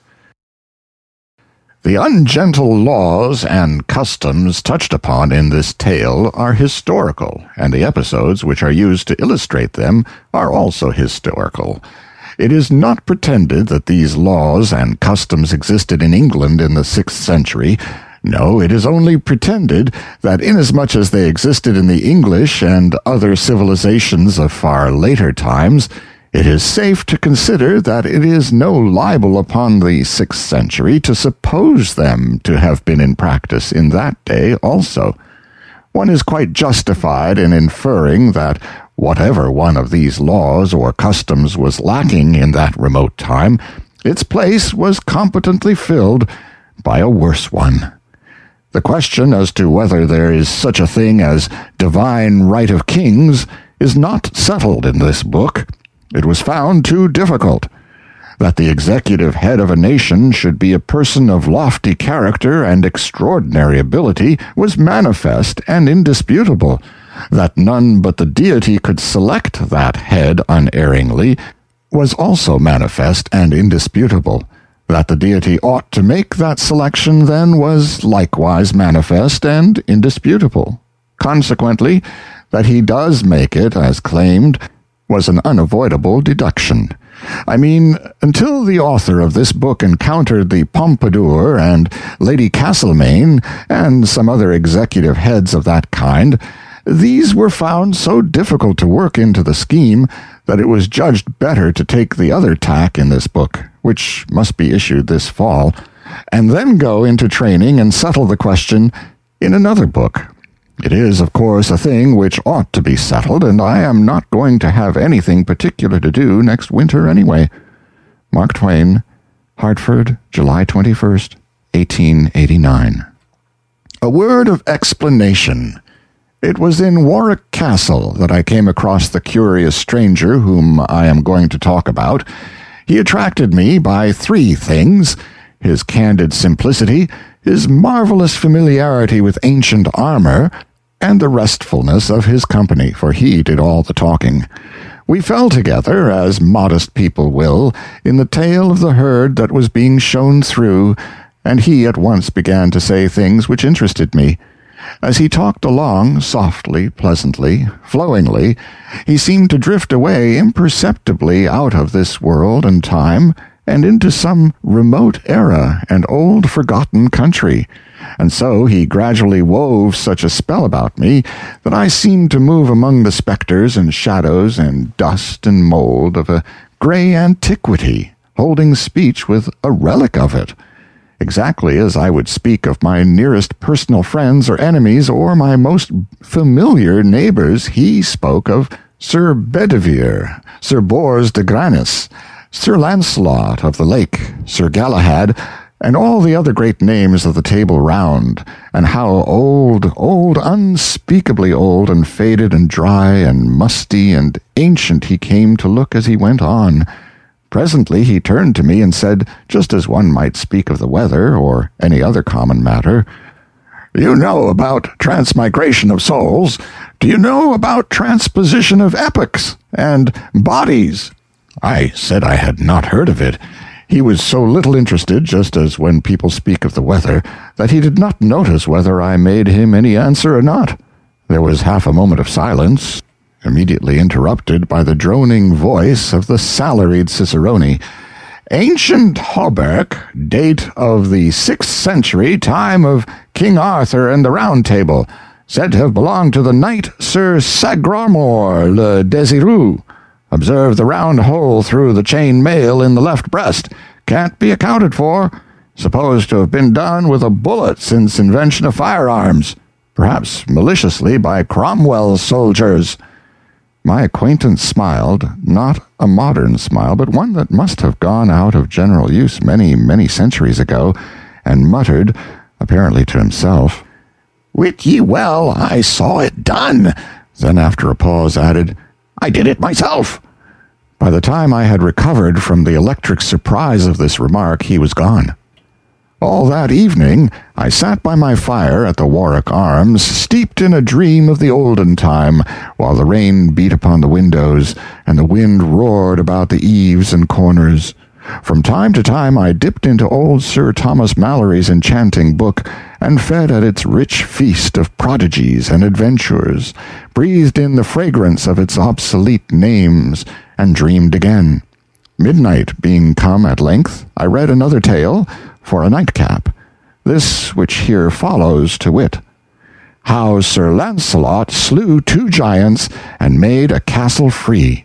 The ungentle laws and customs touched upon in this tale are historical, and the episodes which are used to illustrate them are also historical. It is not pretended that these laws and customs existed in England in the sixth century. No, it is only pretended that inasmuch as they existed in the English and other civilizations of far later times, it is safe to consider that it is no libel upon the sixth century to suppose them to have been in practice in that day also. One is quite justified in inferring that whatever one of these laws or customs was lacking in that remote time, its place was competently filled by a worse one. The question as to whether there is such a thing as divine right of kings is not settled in this book. It was found too difficult. That the executive head of a nation should be a person of lofty character and extraordinary ability was manifest and indisputable. That none but the deity could select that head unerringly was also manifest and indisputable. That the deity ought to make that selection, then, was likewise manifest and indisputable. Consequently, that he does make it, as claimed, was an unavoidable deduction. I mean, until the author of this book encountered the Pompadour and Lady Castlemaine and some other executive heads of that kind, these were found so difficult to work into the scheme that it was judged better to take the other tack in this book, which must be issued this fall, and then go into training and settle the question in another book. It is, of course, a thing which ought to be settled, and I am not going to have anything particular to do next winter anyway. Mark Twain, Hartford, July twenty-first, eighteen eighty-nine. A word of explanation. It was in Warwick Castle that I came across the curious stranger whom I am going to talk about. He attracted me by three things: his candid simplicity, his marvelous familiarity with ancient armor, and the restfulness of his company, for he did all the talking. We fell together, as modest people will, in the tail of the herd that was being shown through, and he at once began to say things which interested me. As he talked along, softly, pleasantly, flowingly, he seemed to drift away imperceptibly out of this world and time, and into some remote era and old forgotten country. And so he gradually wove such a spell about me that I seemed to move among the spectres and shadows and dust and mold of a gray antiquity, holding speech with a relic of it. Exactly as I would speak of my nearest personal friends or enemies or my most familiar neighbors, he spoke of Sir Bedivere, Sir Bors de Granis, Sir Lancelot of the Lake, Sir Galahad, and all the other great names of the Table Round, and how old, old, unspeakably old, and faded, and dry, and musty, and ancient he came to look as he went on. Presently he turned to me and said, just as one might speak of the weather, or any other common matter, "You know about transmigration of souls. Do you know about transposition of epochs and bodies?" I said I had not heard of it. He was so little interested, just as when people speak of the weather, that he did not notice whether I made him any answer or not. There was half a moment of silence, immediately interrupted by the droning voice of the salaried cicerone. "Ancient hauberk, date of the sixth century, time of King Arthur and the Round Table, said to have belonged to the knight Sir Sagramor le Desireux. Observe the round hole through the chain mail in the left breast. Can't be accounted for. Supposed to have been done with a bullet since invention of firearms. Perhaps maliciously by Cromwell's soldiers." My acquaintance smiled, not a modern smile, but one that must have gone out of general use many, many centuries ago, and muttered, apparently to himself, "Wit ye well I saw it done." Then after a pause added, "I did it myself." By the time I had recovered from the electric surprise of this remark, he was gone. All that evening I sat by my fire at the Warwick Arms, steeped in a dream of the olden time, while the rain beat upon the windows, and the wind roared about the eaves and corners. From time to time I dipped into old Sir Thomas Malory's enchanting book, and fed at its rich feast of prodigies and adventures, breathed in the fragrance of its obsolete names, and dreamed again. Midnight being come at length, I read another tale for a nightcap. This which here follows, to wit, How Sir Lancelot slew two giants, and made a castle free.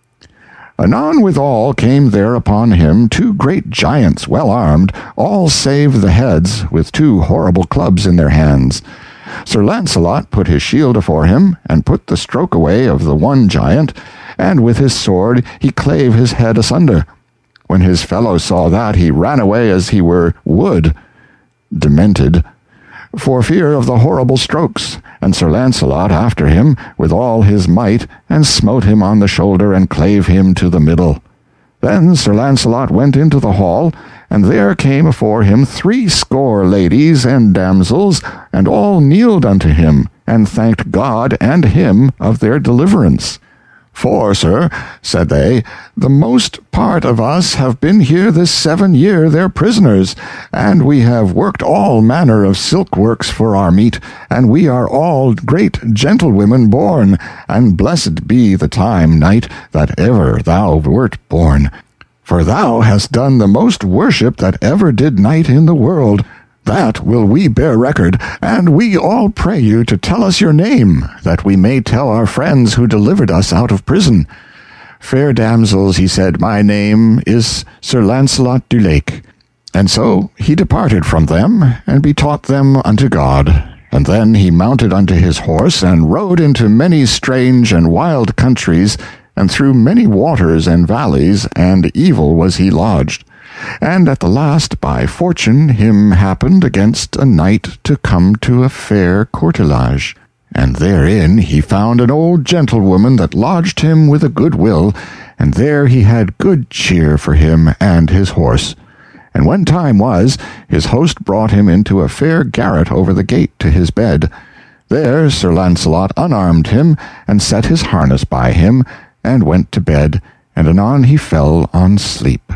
Anon withal came there upon him two great giants well armed, all save the heads, with two horrible clubs in their hands. Sir Lancelot put his shield afore him, and put the stroke away of the one giant, and with his sword he clave his head asunder. When his fellow saw that, he ran away as he were wood, demented, for fear of the horrible strokes, and Sir Lancelot after him with all his might, and smote him on the shoulder, and clave him to the middle. Then Sir Lancelot went into the hall, and there came afore him threescore ladies and damsels, and all kneeled unto him, and thanked God and him of their deliverance. "For, sir," said they, "the most part of us have been here this seven year their prisoners, and we have worked all manner of silk works for our meat, and we are all great gentlewomen born, and blessed be the time, knight, that ever thou wert born. For thou hast done the most worship that ever did knight in the world. That will we bear record, and we all pray you to tell us your name, that we may tell our friends who delivered us out of prison. Fair damsels, he said, my name is Sir Lancelot du Lake. And so he departed from them, and betaught them unto God. And then he mounted unto his horse, and rode into many strange and wild countries, and through many waters and valleys, and evil was he lodged. And at the last, by fortune, him happened against a knight to come to a fair courtelage. and therein he found an old gentlewoman that lodged him with a good will, and there he had good cheer for him and his horse. And when time was, his host brought him into a fair garret over the gate to his bed. There Sir Launcelot unarmed him, and set his harness by him, and went to bed, and anon he fell on sleep.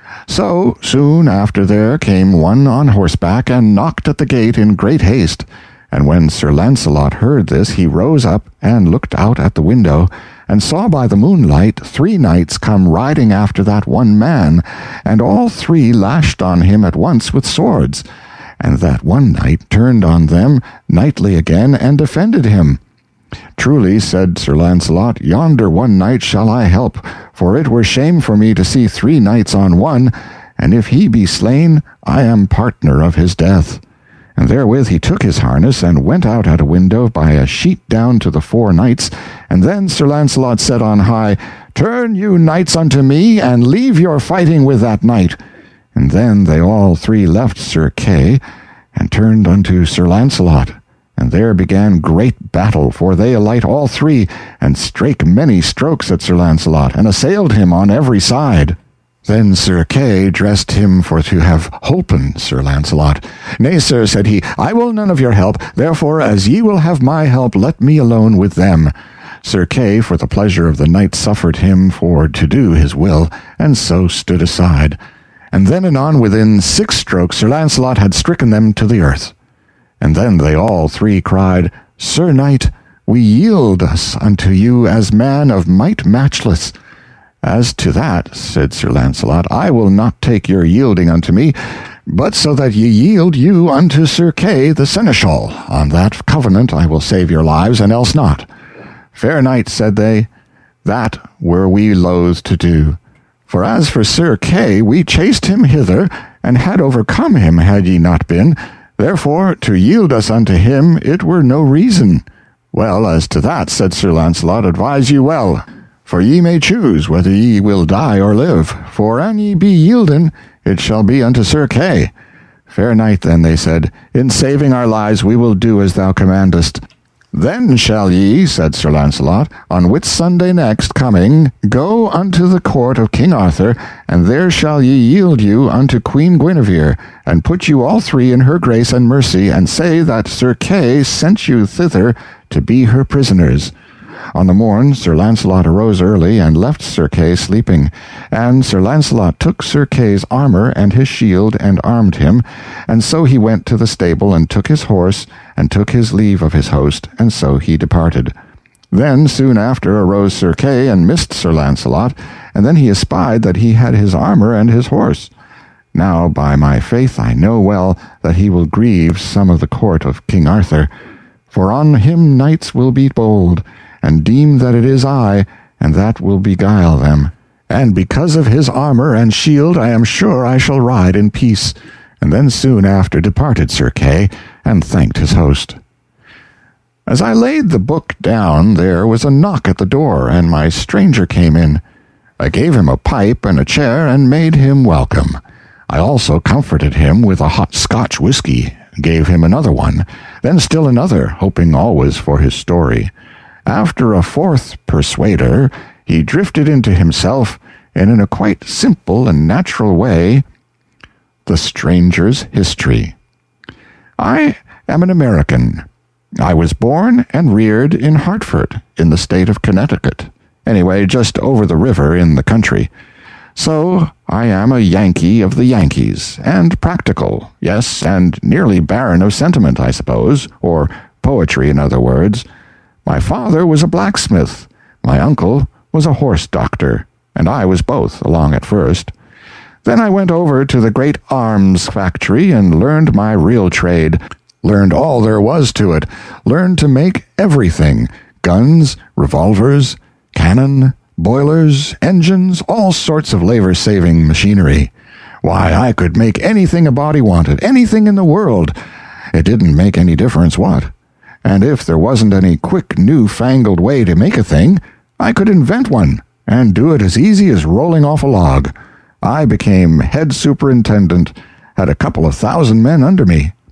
So soon after there came one on horseback, and knocked at the gate in great haste. And when Sir Launcelot heard this, he rose up, and looked out at the window, and saw by the moonlight three knights come riding after that one man, and all three lashed on him at once with swords. And that one knight turned on them knightly again, and defended him. Truly, said Sir Launcelot, yonder one knight shall I help, for it were shame for me to see three knights on one, and if he be slain, I am partner of his death. And therewith he took his harness, and went out at a window by a sheet down to the four knights. And then Sir Launcelot said on high, Turn you knights unto me, and leave your fighting with that knight. And then they all three left Sir Kay, and turned unto Sir Launcelot. And there began great battle, for they alight all three, and strake many strokes at Sir Launcelot, and assailed him on every side. Then Sir Kay dressed him for to have holpen Sir Launcelot. Nay, sir, said he, I will none of your help, therefore as ye will have my help, let me alone with them. Sir Kay for the pleasure of the knight suffered him for to do his will, and so stood aside. And then anon within six strokes Sir Launcelot had stricken them to the earth. And then they all three cried, Sir Knight, we yield us unto you as man of might matchless. As to that, said Sir Launcelot, I will not take your yielding unto me, but so that ye yield you unto Sir Kay the seneschal. On that covenant I will save your lives, and else not. Fair knight, said they, that were we loath to do. For as for Sir Kay, we chased him hither, and had overcome him had ye not been. Therefore, to yield us unto him, it were no reason. Well, as to that, said Sir Launcelot, advise you well. For ye may choose whether ye will die or live, for an ye be yielden, it shall be unto Sir Kay. Fair knight, then, they said, in saving our lives we will do as thou commandest. Then shall ye, said Sir Launcelot, on Whitsunday next coming, go unto the court of King Arthur, and there shall ye yield you unto Queen Guinevere, and put you all three in her grace and mercy, and say that Sir Kay sent you thither to be her prisoners. On the morn Sir Launcelot arose early, and left Sir Kay sleeping. And Sir Launcelot took Sir Kay's armour and his shield, and armed him. And so he went to the stable, and took his horse, and took his leave of his host, and so he departed. Then soon after arose Sir Kay, and missed Sir Launcelot, and then he espied that he had his armour and his horse. Now by my faith I know well that he will grieve some of the court of King Arthur. For on him knights will be bold, and deem that it is I, and that will beguile them. And because of his armour and shield I am sure I shall ride in peace. And then soon after departed Sir Kay, and thanked his host. As I laid the book down, there was a knock at the door, and my stranger came in. I gave him a pipe and a chair, and made him welcome. I also comforted him with a hot Scotch whisky, gave him another one, then still another, hoping always for his story. After a fourth persuader, he drifted into himself, and in a quite simple and natural way, the stranger's history. I am an American. I was born and reared in Hartford, in the state of Connecticut. Anyway, just over the river in the country. So I am a Yankee of the Yankees, and practical, yes, and nearly barren of sentiment, I suppose, or poetry, in other words. My father was a blacksmith, my uncle was a horse doctor, and I was both along at first. Then I went over to the great arms factory and learned my real trade, learned all there was to it, learned to make everything, guns, revolvers, cannon, boilers, engines, all sorts of labor-saving machinery. Why, I could make anything a body wanted, anything in the world. It didn't make any difference what. And if there wasn't any quick, new-fangled way to make a thing, I could invent one, and do it as easy as rolling off a log. I became head superintendent, had a couple of thousand men under me.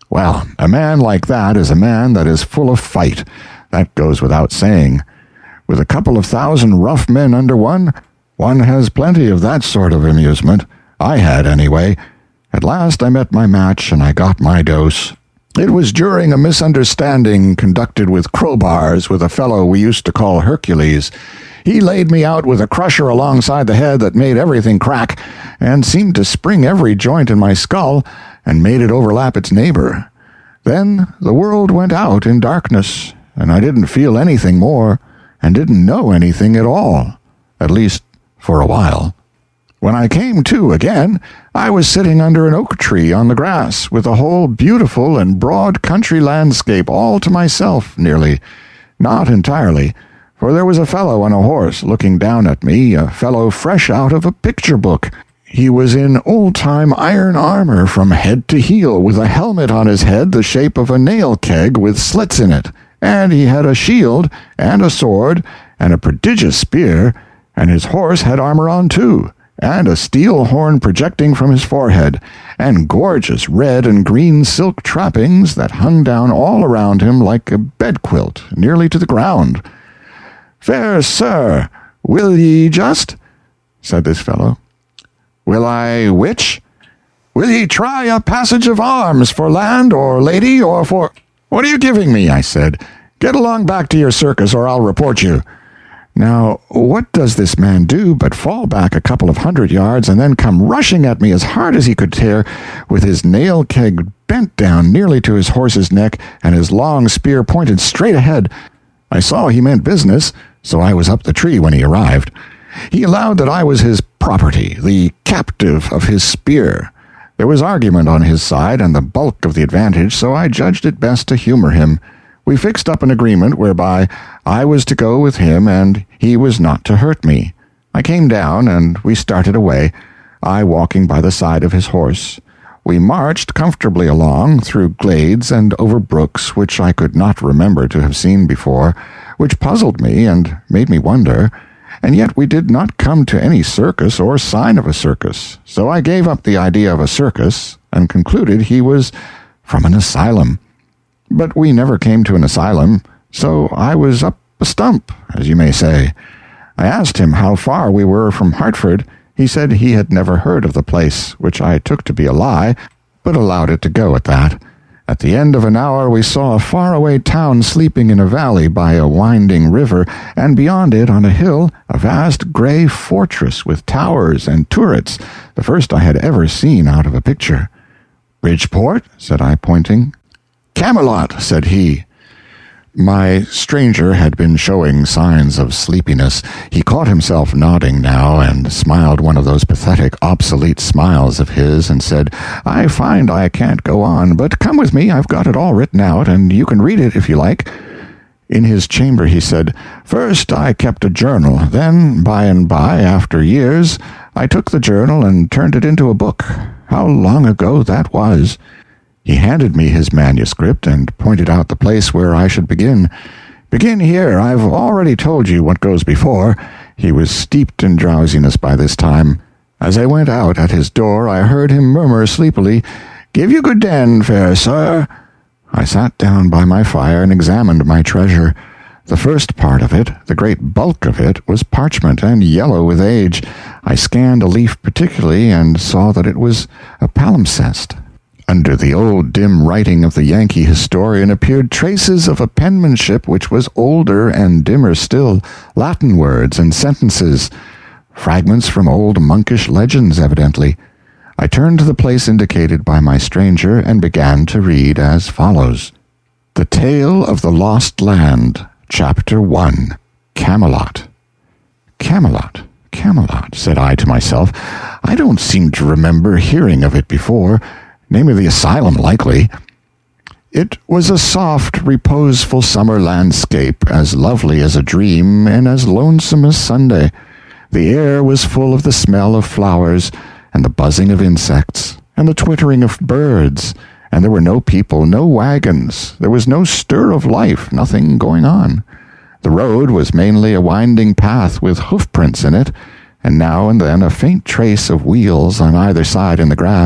Well, a man like that is a man that is full of fight. That goes without saying. With a couple of thousand rough men under one, one has plenty of that sort of amusement. I had, anyway. At last I met my match, and I got my dose. It was during a misunderstanding conducted with crowbars with a fellow we used to call Hercules. He laid me out with a crusher alongside the head that made everything crack, and seemed to spring every joint in my skull, and made it overlap its neighbor. Then the world went out in darkness, and I didn't feel anything more, and didn't know anything at all, at least for a while. When I came to again, I was sitting under an oak tree on the grass, with a whole beautiful and broad country landscape all to myself, nearly. Not entirely, for there was a fellow on a horse looking down at me, a fellow fresh out of a picture book. He was in old-time iron armor from head to heel, with a helmet on his head the shape of a nail keg with slits in it, and he had a shield, and a sword, and a prodigious spear, and his horse had armor on too, and a steel horn projecting from his forehead, and gorgeous red and green silk trappings that hung down all around him like a bedquilt, nearly to the ground. "Fair sir, will ye just?" said this fellow. "Will I which? Will ye try a passage of arms for land or lady or for—" "What are you giving me?" I said. "Get along back to your circus or I'll report you." Now, what does this man do but fall back a couple of hundred yards and then come rushing at me as hard as he could tear, with his nail keg bent down nearly to his horse's neck and his long spear pointed straight ahead. I saw he meant business, so I was up the tree when he arrived. He allowed that I was his property, the captive of his spear. There was argument on his side and the bulk of the advantage, so I judged it best to humor him. We fixed up an agreement whereby I was to go with him and he was not to hurt me. I came down, and we started away, I walking by the side of his horse. We marched comfortably along, through glades and over brooks which I could not remember to have seen before, which puzzled me and made me wonder, and yet we did not come to any circus or sign of a circus, so I gave up the idea of a circus, and concluded he was from an asylum. But we never came to an asylum, so I was up a stump, as you may say. I asked him how far we were from Hartford. He said he had never heard of the place, which I took to be a lie, but allowed it to go at that. At the end of an hour we saw a far-away town sleeping in a valley by a winding river, and beyond it, on a hill, a vast grey fortress with towers and turrets, the first I had ever seen out of a picture. "Bridgeport?" said I, pointing. "Camelot," said he. My stranger had been showing signs of sleepiness. He caught himself nodding now, and smiled one of those pathetic, obsolete smiles of his, and said, "I find I can't go on, but come with me, I've got it all written out, and you can read it if you like." In his chamber he said, "First I kept a journal, then, by and by, after years, I took the journal and turned it into a book. How long ago that was!" He handed me his manuscript and pointed out the place where I should begin. "Begin here. I've already told you what goes before." He was steeped in drowsiness by this time. As I went out at his door, I heard him murmur sleepily, "Give you good den, fair sir." I sat down by my fire and examined my treasure. The first part of it, the great bulk of it, was parchment and yellow with age. I scanned a leaf particularly and saw that it was a palimpsest. Under the old dim writing of the Yankee historian appeared traces of a penmanship which was older and dimmer still, Latin words and sentences, fragments from old monkish legends evidently. I turned to the place indicated by my stranger and began to read as follows. The Tale of the Lost Land, Chapter one, Camelot. Camelot, Camelot, said I to myself. I don't seem to remember hearing of it before. Name of the asylum, likely. It was a soft, reposeful summer landscape, as lovely as a dream and as lonesome as Sunday. The air was full of the smell of flowers, and the buzzing of insects, and the twittering of birds, and there were no people, no wagons. There was no stir of life, nothing going on. The road was mainly a winding path with hoof-prints in it, and now and then a faint trace of wheels on either side in the grass,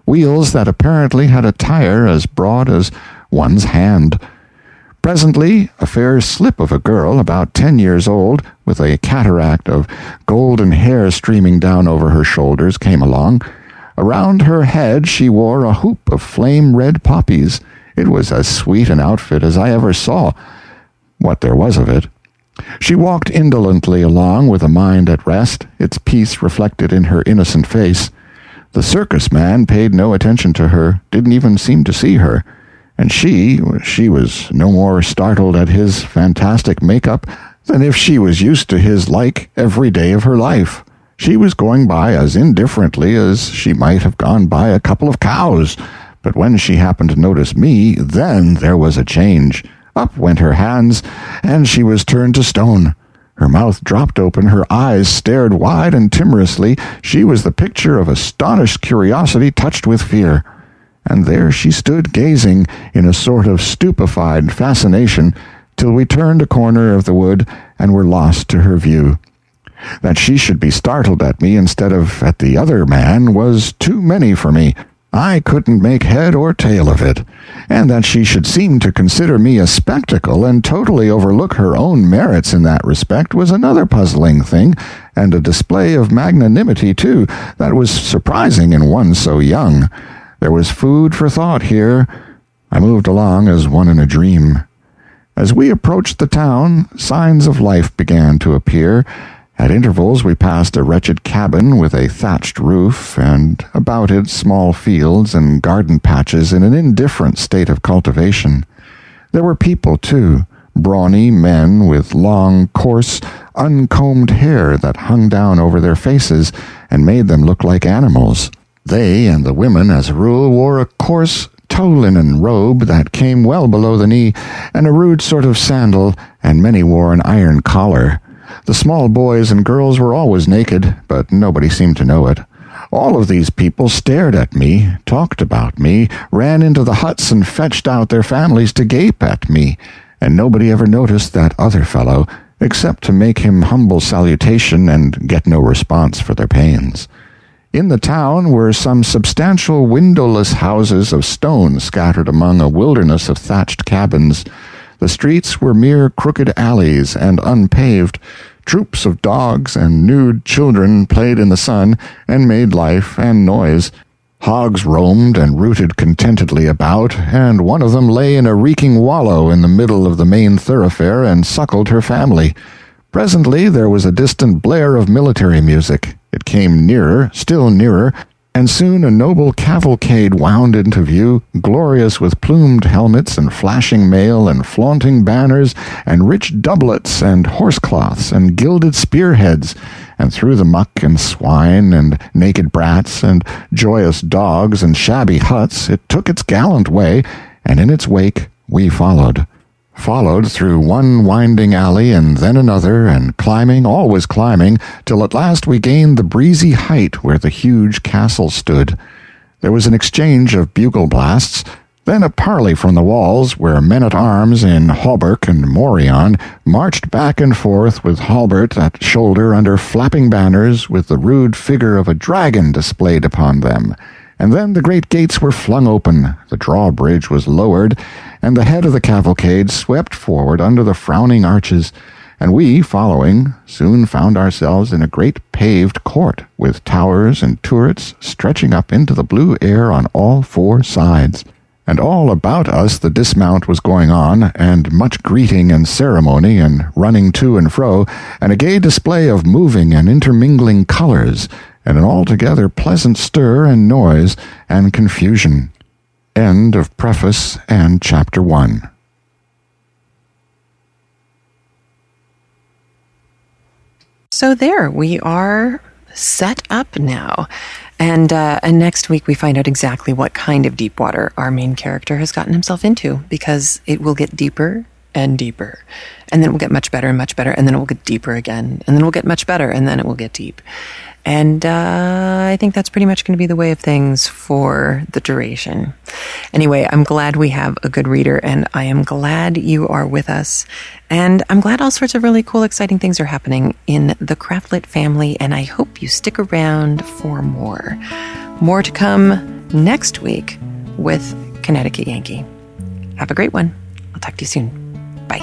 wheels that apparently had a tire as broad as one's hand. Presently, a fair slip of a girl, about ten years old, with a cataract of golden hair streaming down over her shoulders, came along. Around her head she wore a hoop of flame-red poppies. It was as sweet an outfit as I ever saw, what there was of it. She walked indolently along with a mind at rest, its peace reflected in her innocent face. The circus man paid no attention to her, didn't even seem to see her. And she, she was no more startled at his fantastic make-up than if she was used to his like every day of her life. She was going by as indifferently as she might have gone by a couple of cows. But when she happened to notice me, then there was a change. Up went her hands, and she was turned to stone. Her mouth dropped open, her eyes stared wide and timorously. She was the picture of astonished curiosity touched with fear. And there she stood gazing in a sort of stupefied fascination till we turned a corner of the wood and were lost to her view. That she should be startled at me instead of at the other man was too many for me. I couldn't make head or tail of it. And that she should seem to consider me a spectacle and totally overlook her own merits in that respect was another puzzling thing, and a display of magnanimity, too, that was surprising in one so young. There was food for thought here. I moved along as one in a dream. As we approached the town, signs of life began to appear. At intervals we passed a wretched cabin with a thatched roof, and about it small fields and garden patches in an indifferent state of cultivation. There were people, too, brawny men with long, coarse, uncombed hair that hung down over their faces and made them look like animals. They and the women, as a rule, wore a coarse tow-linen robe that came well below the knee, and a rude sort of sandal, and many wore an iron collar. The small boys and girls were always naked, but nobody seemed to know it. All of these people stared at me, talked about me, ran into the huts and fetched out their families to gape at me, and nobody ever noticed that other fellow, except to make him humble salutation and get no response for their pains. In the town were some substantial windowless houses of stone scattered among a wilderness of thatched cabins. The streets were mere crooked alleys and unpaved. Troops of dogs and nude children played in the sun and made life and noise. Hogs roamed and rooted contentedly about, and one of them lay in a reeking wallow in the middle of the main thoroughfare and suckled her family. Presently there was a distant blare of military music. It came nearer, still nearer, and soon a noble cavalcade wound into view, glorious with plumed helmets and flashing mail and flaunting banners and rich doublets and horsecloths and gilded spearheads, and through the muck and swine and naked brats and joyous dogs and shabby huts it took its gallant way, and in its wake we followed. Followed through one winding alley and then another, and climbing, always climbing, till at last we gained the breezy height where the huge castle stood. There was an exchange of bugle blasts, then a parley from the walls, where men-at-arms in hauberk and morion marched back and forth with halbert at shoulder under flapping banners with the rude figure of a dragon displayed upon them. And then the great gates were flung open, the drawbridge was lowered, and the head of the cavalcade swept forward under the frowning arches, and we, following, soon found ourselves in a great paved court, with towers and turrets stretching up into the blue air on all four sides. And all about us the dismount was going on, and much greeting and ceremony, and running to and fro, and a gay display of moving and intermingling colors, and an altogether pleasant stir and noise and confusion. End of Preface and Chapter one. So there, we are set up now. And, uh, and next week we find out exactly what kind of deep water our main character has gotten himself into, because it will get deeper and deeper. And then it will get much better and much better, and then it will get deeper again, and then it will get much better, and then it will get deep. And uh, I think that's pretty much going to be the way of things for the duration. Anyway, I'm glad we have a good reader, and I am glad you are with us. And I'm glad all sorts of really cool, exciting things are happening in the Craftlit family, and I hope you stick around for more. More to come next week with Connecticut Yankee. Have a great one. I'll talk to you soon. Bye.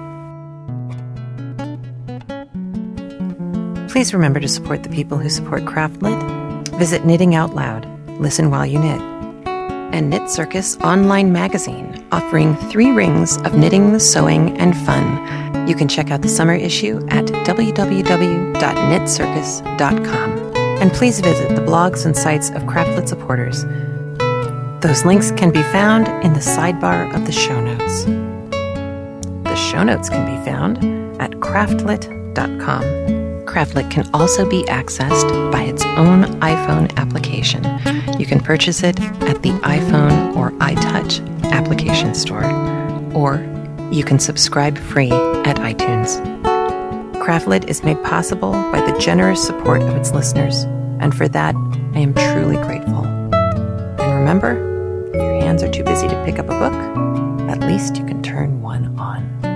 Please remember to support the people who support Craftlit. Visit Knitting Out Loud, listen while you knit, and Knit Circus online magazine, offering three rings of knitting, sewing, and fun. You can check out the summer issue at w w w dot knit circus dot com. And please visit the blogs and sites of Craftlit supporters. Those links can be found in the sidebar of the show notes. The show notes can be found at craftlit dot com. Craftlit can also be accessed by its own iPhone application. You can purchase it at the iPhone or iTouch application store, or you can subscribe free at iTunes. Craftlit is made possible by the generous support of its listeners, and for that, I am truly grateful. And remember, if your hands are too busy to pick up a book, at least you can turn one on.